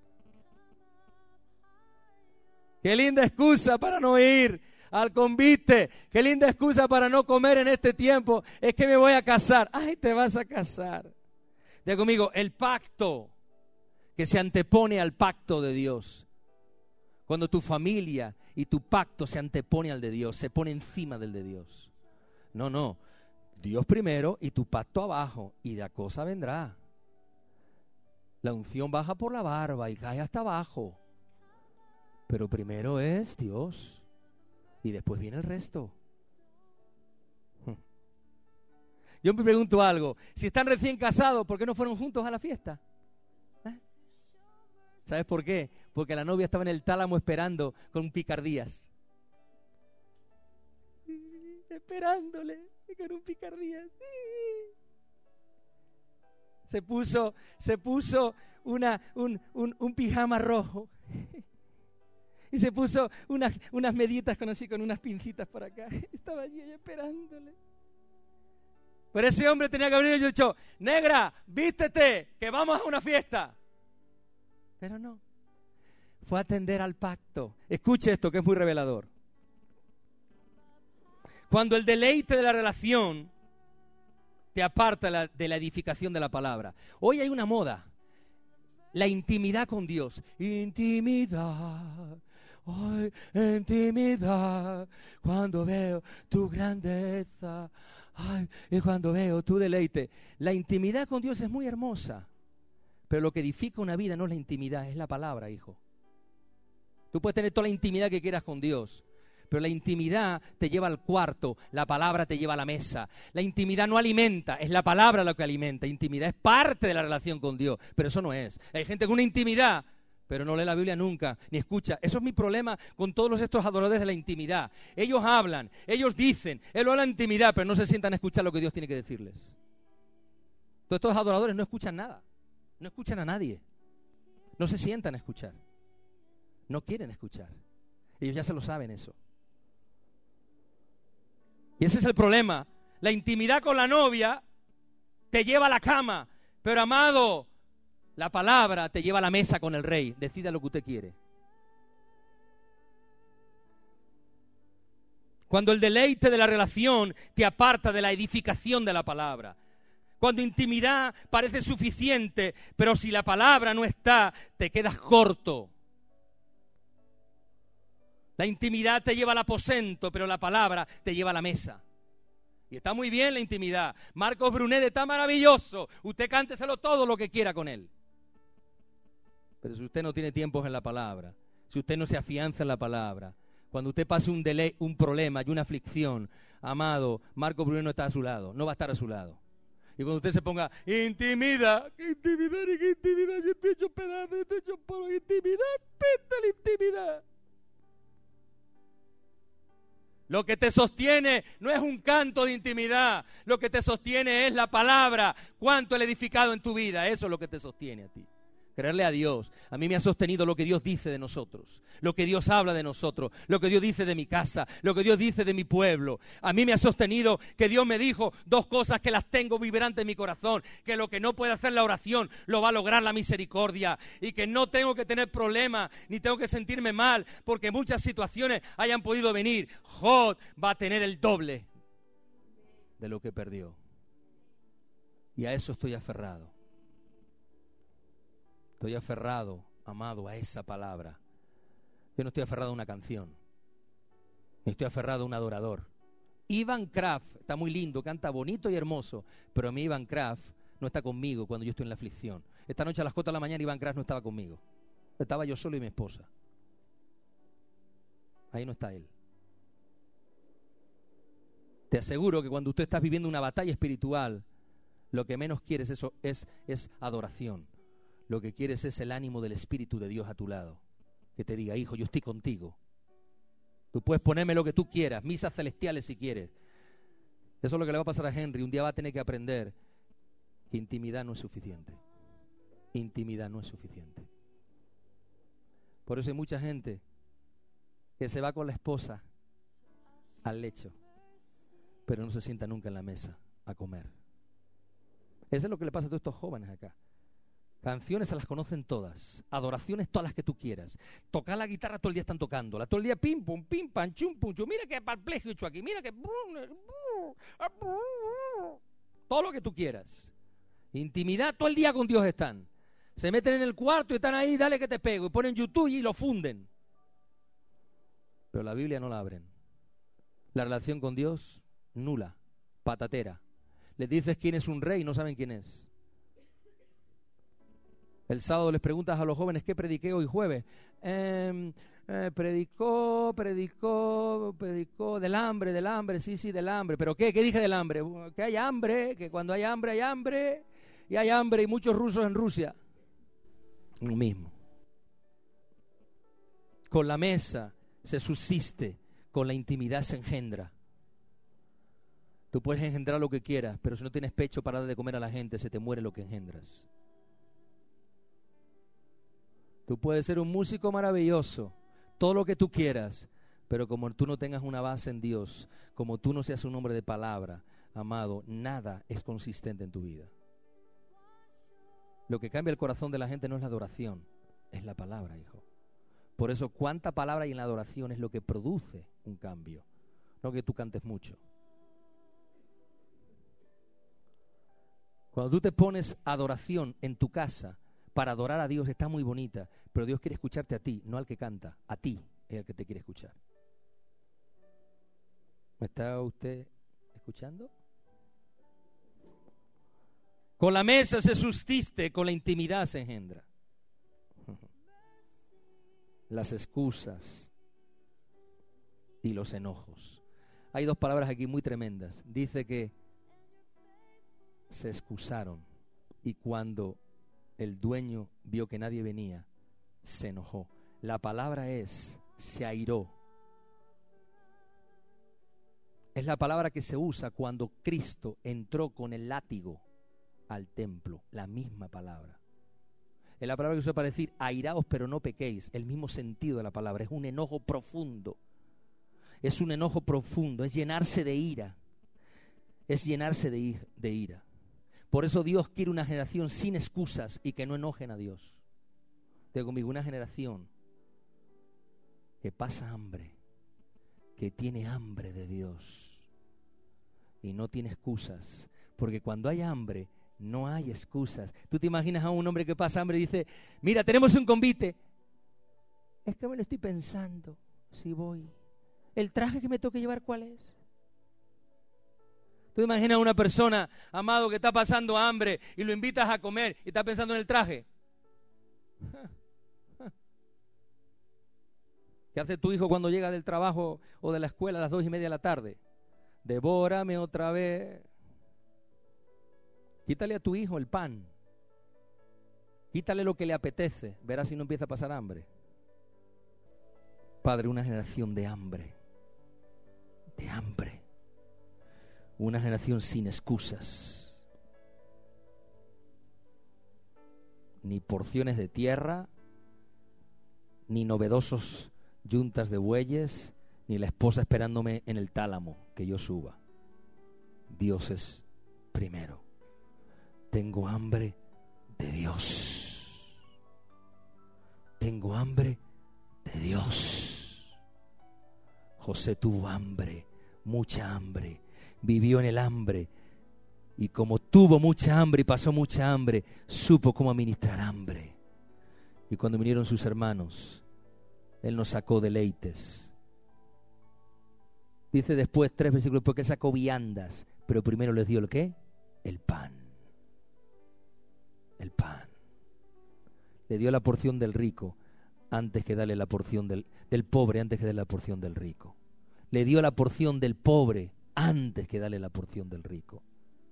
Qué linda excusa para no ir al convite. Qué linda excusa para no comer en este tiempo. Es que me voy a casar. Ay, te vas a casar. Diga conmigo, el pacto que se antepone al pacto de Dios. Cuando tu familia y tu pacto se antepone al de Dios, se pone encima del de Dios. No, no. Dios primero y tu pacto abajo, y la cosa vendrá. La unción baja por la barba y cae hasta abajo. Pero primero es Dios y después viene el resto. Yo me pregunto algo. Si están recién casados, ¿por qué no fueron juntos a la fiesta? ¿Eh? ¿Sabes por qué? Porque la novia estaba en el tálamo esperando con picardías. Esperándole con un picardías. Se puso, se puso una, un, un, un pijama rojo. Y se puso unas, unas meditas con así, con unas pincitas por acá. Estaba allí esperándole. Pero ese hombre tenía que haber dicho, negra, vístete, que vamos a una fiesta. Pero no. Fue a atender al pacto. Escuche esto que es muy revelador. Cuando el deleite de la relación te aparta la, de la edificación de la palabra. Hoy hay una moda. La intimidad con Dios. Intimidad. Ay, intimidad. Cuando veo tu grandeza. Ay, y cuando veo tu deleite. La intimidad con Dios es muy hermosa. Pero lo que edifica una vida no es la intimidad, es la palabra, hijo. Tú puedes tener toda la intimidad que quieras con Dios, pero la intimidad te lleva al cuarto, la palabra te lleva a la mesa. La intimidad no alimenta, es la palabra lo que alimenta. Intimidad es parte de la relación con Dios, pero eso no es. Hay gente con una intimidad, pero no lee la Biblia nunca, ni escucha. Eso es mi problema con todos estos adoradores de la intimidad. Ellos hablan, ellos dicen, ellos hablan de intimidad, pero no se sientan a escuchar lo que Dios tiene que decirles. Todos estos adoradores no escuchan nada, no escuchan a nadie, no se sientan a escuchar, no quieren escuchar. Ellos ya se lo saben eso. Y ese es el problema. La intimidad con la novia te lleva a la cama, pero amado, la palabra te lleva a la mesa con el rey. Decida lo que usted quiere. Cuando el deleite de la relación te aparta de la edificación de la palabra. Cuando intimidad parece suficiente, pero si la palabra no está, te quedas corto. La intimidad te lleva al aposento, pero la palabra te lleva a la mesa. Y está muy bien la intimidad. Marcos Brunet está maravilloso. Usted cánteselo todo lo que quiera con él. Pero si usted no tiene tiempos en la palabra, si usted no se afianza en la palabra, cuando usted pase un, dele- un problema y una aflicción, amado, Marcos Brunet no está a su lado, no va a estar a su lado. Y cuando usted se ponga, intimidad, ¿qué intimidad ni qué intimidad? Yo estoy hecho pedazo, yo estoy hecho polvo, intimidad, peta la intimidad. Lo que te sostiene no es un canto de intimidad, lo que te sostiene es la palabra, cuánto el edificado en tu vida, eso es lo que te sostiene a ti. Creerle a Dios. A mí me ha sostenido lo que Dios dice de nosotros, lo que Dios habla de nosotros, lo que Dios dice de mi casa, lo que Dios dice de mi pueblo. A mí me ha sostenido que Dios me dijo dos cosas que las tengo vibrantes en mi corazón, que lo que no puede hacer la oración lo va a lograr la misericordia, y que no tengo que tener problemas ni tengo que sentirme mal porque muchas situaciones hayan podido venir. Job va a tener el doble de lo que perdió, y a eso estoy aferrado. Estoy aferrado, amado, a esa palabra. Yo no estoy aferrado a una canción, ni estoy aferrado a un adorador. Ivan Kraft está muy lindo, canta bonito y hermoso, pero a mí Ivan Kraft no está conmigo cuando yo estoy en la aflicción. Esta noche a las cuatro de la mañana Ivan Kraft no estaba conmigo. Estaba yo solo y mi esposa. Ahí no está él. Te aseguro que cuando usted está viviendo una batalla espiritual, lo que menos quieres eso es, es adoración. Lo que quieres es el ánimo del Espíritu de Dios a tu lado. Que te diga, hijo, yo estoy contigo. Tú puedes ponerme lo que tú quieras, misas celestiales si quieres. Eso es lo que le va a pasar a Henry. Un día va a tener que aprender que intimidad no es suficiente. Intimidad no es suficiente. Por eso hay mucha gente que se va con la esposa al lecho, pero no se sienta nunca en la mesa a comer. Eso es lo que le pasa a todos estos jóvenes acá. Canciones se las conocen todas, adoraciones todas las que tú quieras. Tocar la guitarra todo el día están tocándola, todo el día pim pum, pim pam, chum pum chum. Mira qué perplejo he hecho aquí, mira que todo lo que tú quieras. Intimidad todo el día con Dios están. Se meten en el cuarto y están ahí, dale que te pego, y ponen YouTube y lo funden. Pero la Biblia no la abren. La relación con Dios, nula, patatera. Les dices quién es un rey y no saben quién es. El sábado les preguntas a los jóvenes, ¿qué prediqué hoy jueves? Eh, eh, predicó, predicó, predicó del hambre, del hambre, sí, sí, del hambre. ¿Pero qué? ¿Qué dije del hambre? Que hay hambre, que cuando hay hambre, hay hambre, y hay hambre y muchos rusos en Rusia. Lo mismo. Con la mesa se subsiste, con la intimidad se engendra. Tú puedes engendrar lo que quieras, pero si no tienes pecho para dar de comer a la gente, se te muere lo que engendras. Tú puedes ser un músico maravilloso, todo lo que tú quieras, pero como tú no tengas una base en Dios, como tú no seas un hombre de palabra, amado, nada es consistente en tu vida. Lo que cambia el corazón de la gente no es la adoración, es la palabra, hijo. Por eso, cuánta palabra hay en la adoración es lo que produce un cambio, no que tú cantes mucho. Cuando tú te pones adoración en tu casa, para adorar a Dios está muy bonita, pero Dios quiere escucharte a ti, no al que canta, a ti es el que te quiere escuchar. ¿Me está usted escuchando? Con la mesa se subsiste, con la intimidad se engendra. las excusas y los enojos. Hay dos palabras aquí muy tremendas. Dice que se excusaron y cuando el dueño vio que nadie venía, se enojó. La palabra es, se airó. Es la palabra que se usa cuando Cristo entró con el látigo al templo, la misma palabra. Es la palabra que se usa para decir, airaos pero no pequéis, el mismo sentido de la palabra, es un enojo profundo. Es un enojo profundo, es llenarse de ira, es llenarse de, de ira. Por eso Dios quiere una generación sin excusas y que no enojen a Dios. Digo conmigo, una generación que pasa hambre, que tiene hambre de Dios y no tiene excusas, porque cuando hay hambre no hay excusas. Tú te imaginas a un hombre que pasa hambre y dice, mira, tenemos un convite. Es que me lo estoy pensando, si voy. ¿El traje que me toque llevar cuál es? Tú te imaginas a una persona, amado, que está pasando hambre y lo invitas a comer y está pensando en el traje. ¿Qué hace tu hijo cuando llega del trabajo o de la escuela a las dos y media de la tarde? Devórame otra vez. Quítale a tu hijo el pan. Quítale lo que le apetece. Verás si no empieza a pasar hambre. Padre, una generación de hambre. De hambre. Una generación sin excusas. Ni porciones de tierra, ni novedosos yuntas de bueyes, ni la esposa esperándome en el tálamo que yo suba. Dios es primero. Tengo hambre de Dios. Tengo hambre de Dios. José tuvo hambre, mucha hambre. Vivió en el hambre. Y como tuvo mucha hambre y pasó mucha hambre, supo cómo administrar hambre. Y cuando vinieron sus hermanos, Él nos sacó deleites. Dice después, tres versículos después, que sacó viandas, pero primero les dio el ¿qué? El pan. El pan. Le dio la porción del rico antes que darle la porción del, del pobre, antes que darle la porción del rico. Le dio la porción del pobre antes que darle la porción del rico.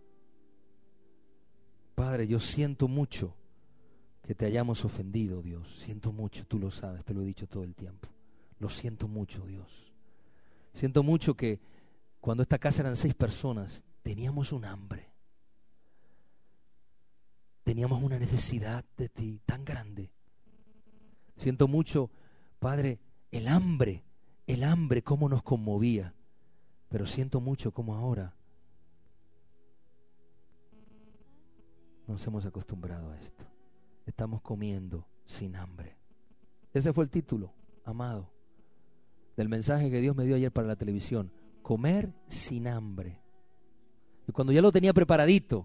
Padre, yo siento mucho que te hayamos ofendido, Dios. Siento mucho, tú lo sabes, te lo he dicho todo el tiempo. Lo siento mucho, Dios. Siento mucho que cuando esta casa eran seis personas, teníamos un hambre. Teníamos una necesidad de ti tan grande. Siento mucho, Padre, el hambre, el hambre, cómo nos conmovía. Pero siento mucho cómo ahora nos hemos acostumbrado a esto. Estamos comiendo sin hambre. Ese fue el título, amado, del mensaje que Dios me dio ayer para la televisión. Comer sin hambre. Y cuando ya lo tenía preparadito,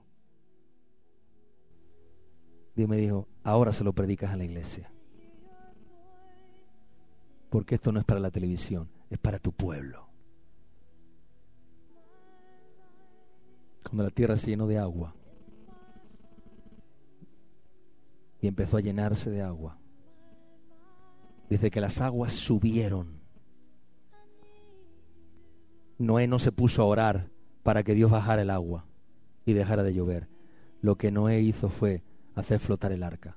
Dios me dijo, ahora se lo predicas a la iglesia. Porque esto no es para la televisión, es para tu pueblo. Cuando la tierra se llenó de agua y empezó a llenarse de agua, dice que las aguas subieron. Noé no se puso a orar para que Dios bajara el agua y dejara de llover. Lo que Noé hizo fue hacer flotar el arca.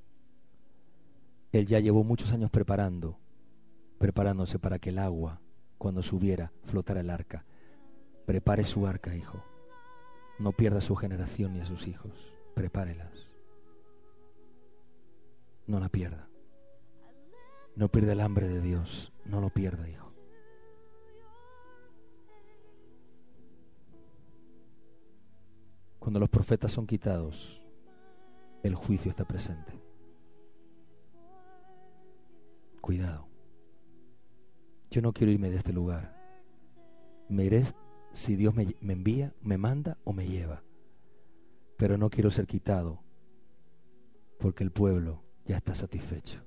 Él ya llevó muchos años preparando, preparándose para que el agua, cuando subiera, flotara el arca. Prepare su arca, hijo. No pierda su generación ni a sus hijos. Prepárelas. No la pierda. No pierda el hambre de Dios. No lo pierda, hijo. Cuando los profetas son quitados, el juicio está presente. Cuidado. Yo no quiero irme de este lugar. Me iré si Dios me, me envía, me manda o me lleva. Pero no quiero ser quitado porque el pueblo ya está satisfecho.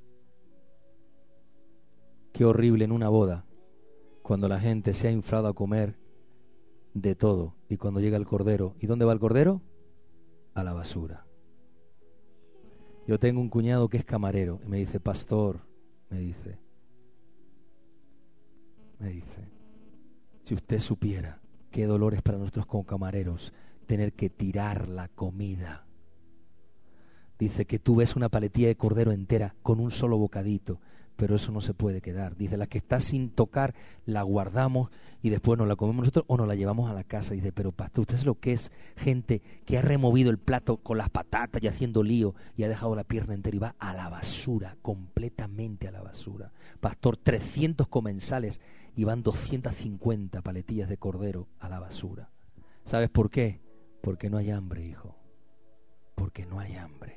Qué horrible en una boda cuando la gente se ha inflado a comer de todo y cuando llega el cordero, ¿y dónde va el cordero? A la basura. Yo tengo un cuñado que es camarero y me dice, pastor, me dice, me dice, si usted supiera qué dolor es para nosotros como camareros tener que tirar la comida. Dice que tú ves una paletilla de cordero entera con un solo bocadito, pero eso no se puede quedar. Dice, la que está sin tocar la guardamos y después nos la comemos nosotros o nos la llevamos a la casa. Dice, pero pastor, ¿usted sabe lo que es gente que ha removido el plato con las patatas y haciendo lío y ha dejado la pierna entera y va a la basura, completamente a la basura? Pastor, trescientos comensales y van doscientas cincuenta paletillas de cordero a la basura. ¿Sabes por qué? Porque no hay hambre, hijo. Porque no hay hambre.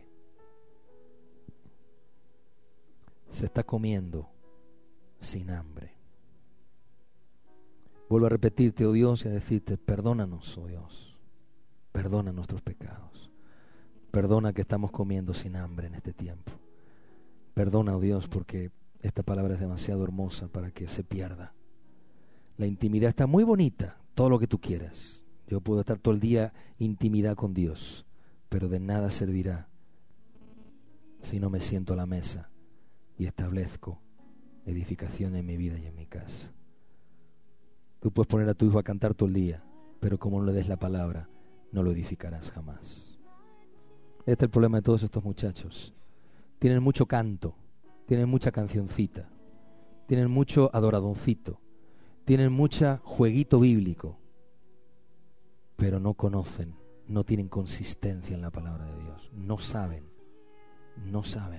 Se está comiendo sin hambre. Vuelvo a repetirte, oh Dios, y a decirte, perdónanos, oh Dios. Perdona nuestros pecados. Perdona que estamos comiendo sin hambre en este tiempo. Perdona, oh Dios, porque esta palabra es demasiado hermosa para que se pierda. La intimidad está muy bonita, todo lo que tú quieras. Yo puedo estar todo el día intimidad con Dios, pero de nada servirá si no me siento a la mesa y establezco edificación en mi vida y en mi casa. Tú puedes poner a tu hijo a cantar todo el día, pero como no le des la palabra, no lo edificarás jamás. Este es el problema de todos estos muchachos. Tienen mucho canto, tienen mucha cancioncita, tienen mucho adoradoncito, tienen mucha jueguito bíblico, pero no conocen, no tienen consistencia en la palabra de Dios, no saben, no saben.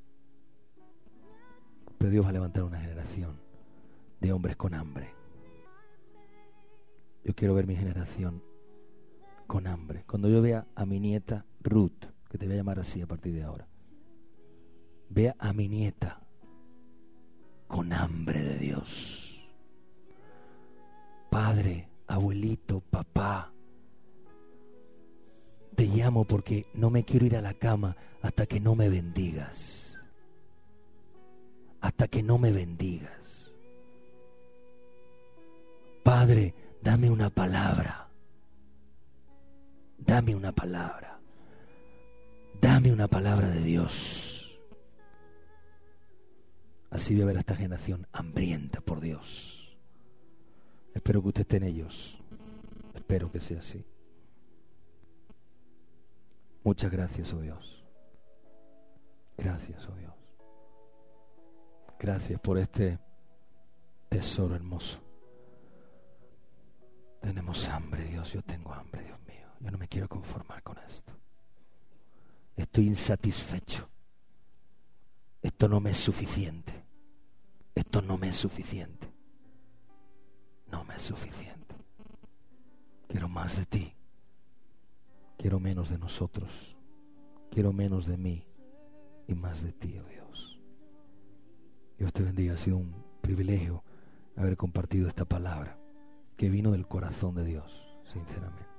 Pero Dios va a levantar una generación de hombres con hambre. Yo quiero ver mi generación con hambre. Cuando yo vea a mi nieta Ruth, que te voy a llamar así a partir de ahora, vea a mi nieta con hambre de Dios. Padre, abuelito, papá, te llamo porque no me quiero ir a la cama hasta que no me bendigas. Hasta que no me bendigas. Padre, dame una palabra. Dame una palabra. Dame una palabra de Dios. Así voy a ver a esta generación hambrienta por Dios. Espero que usted esté en ellos. Espero que sea así. Muchas gracias, oh Dios. Gracias, oh Dios. Gracias por este tesoro hermoso. Tenemos hambre, Dios. Yo tengo hambre, Dios mío. Yo no me quiero conformar con esto. Estoy insatisfecho. Esto no me es suficiente. Esto no me es suficiente. No me es suficiente. Quiero más de ti. Quiero menos de nosotros. Quiero menos de mí y más de ti, oh Dios. Dios te bendiga. Ha sido un privilegio haber compartido esta palabra que vino del corazón de Dios, sinceramente.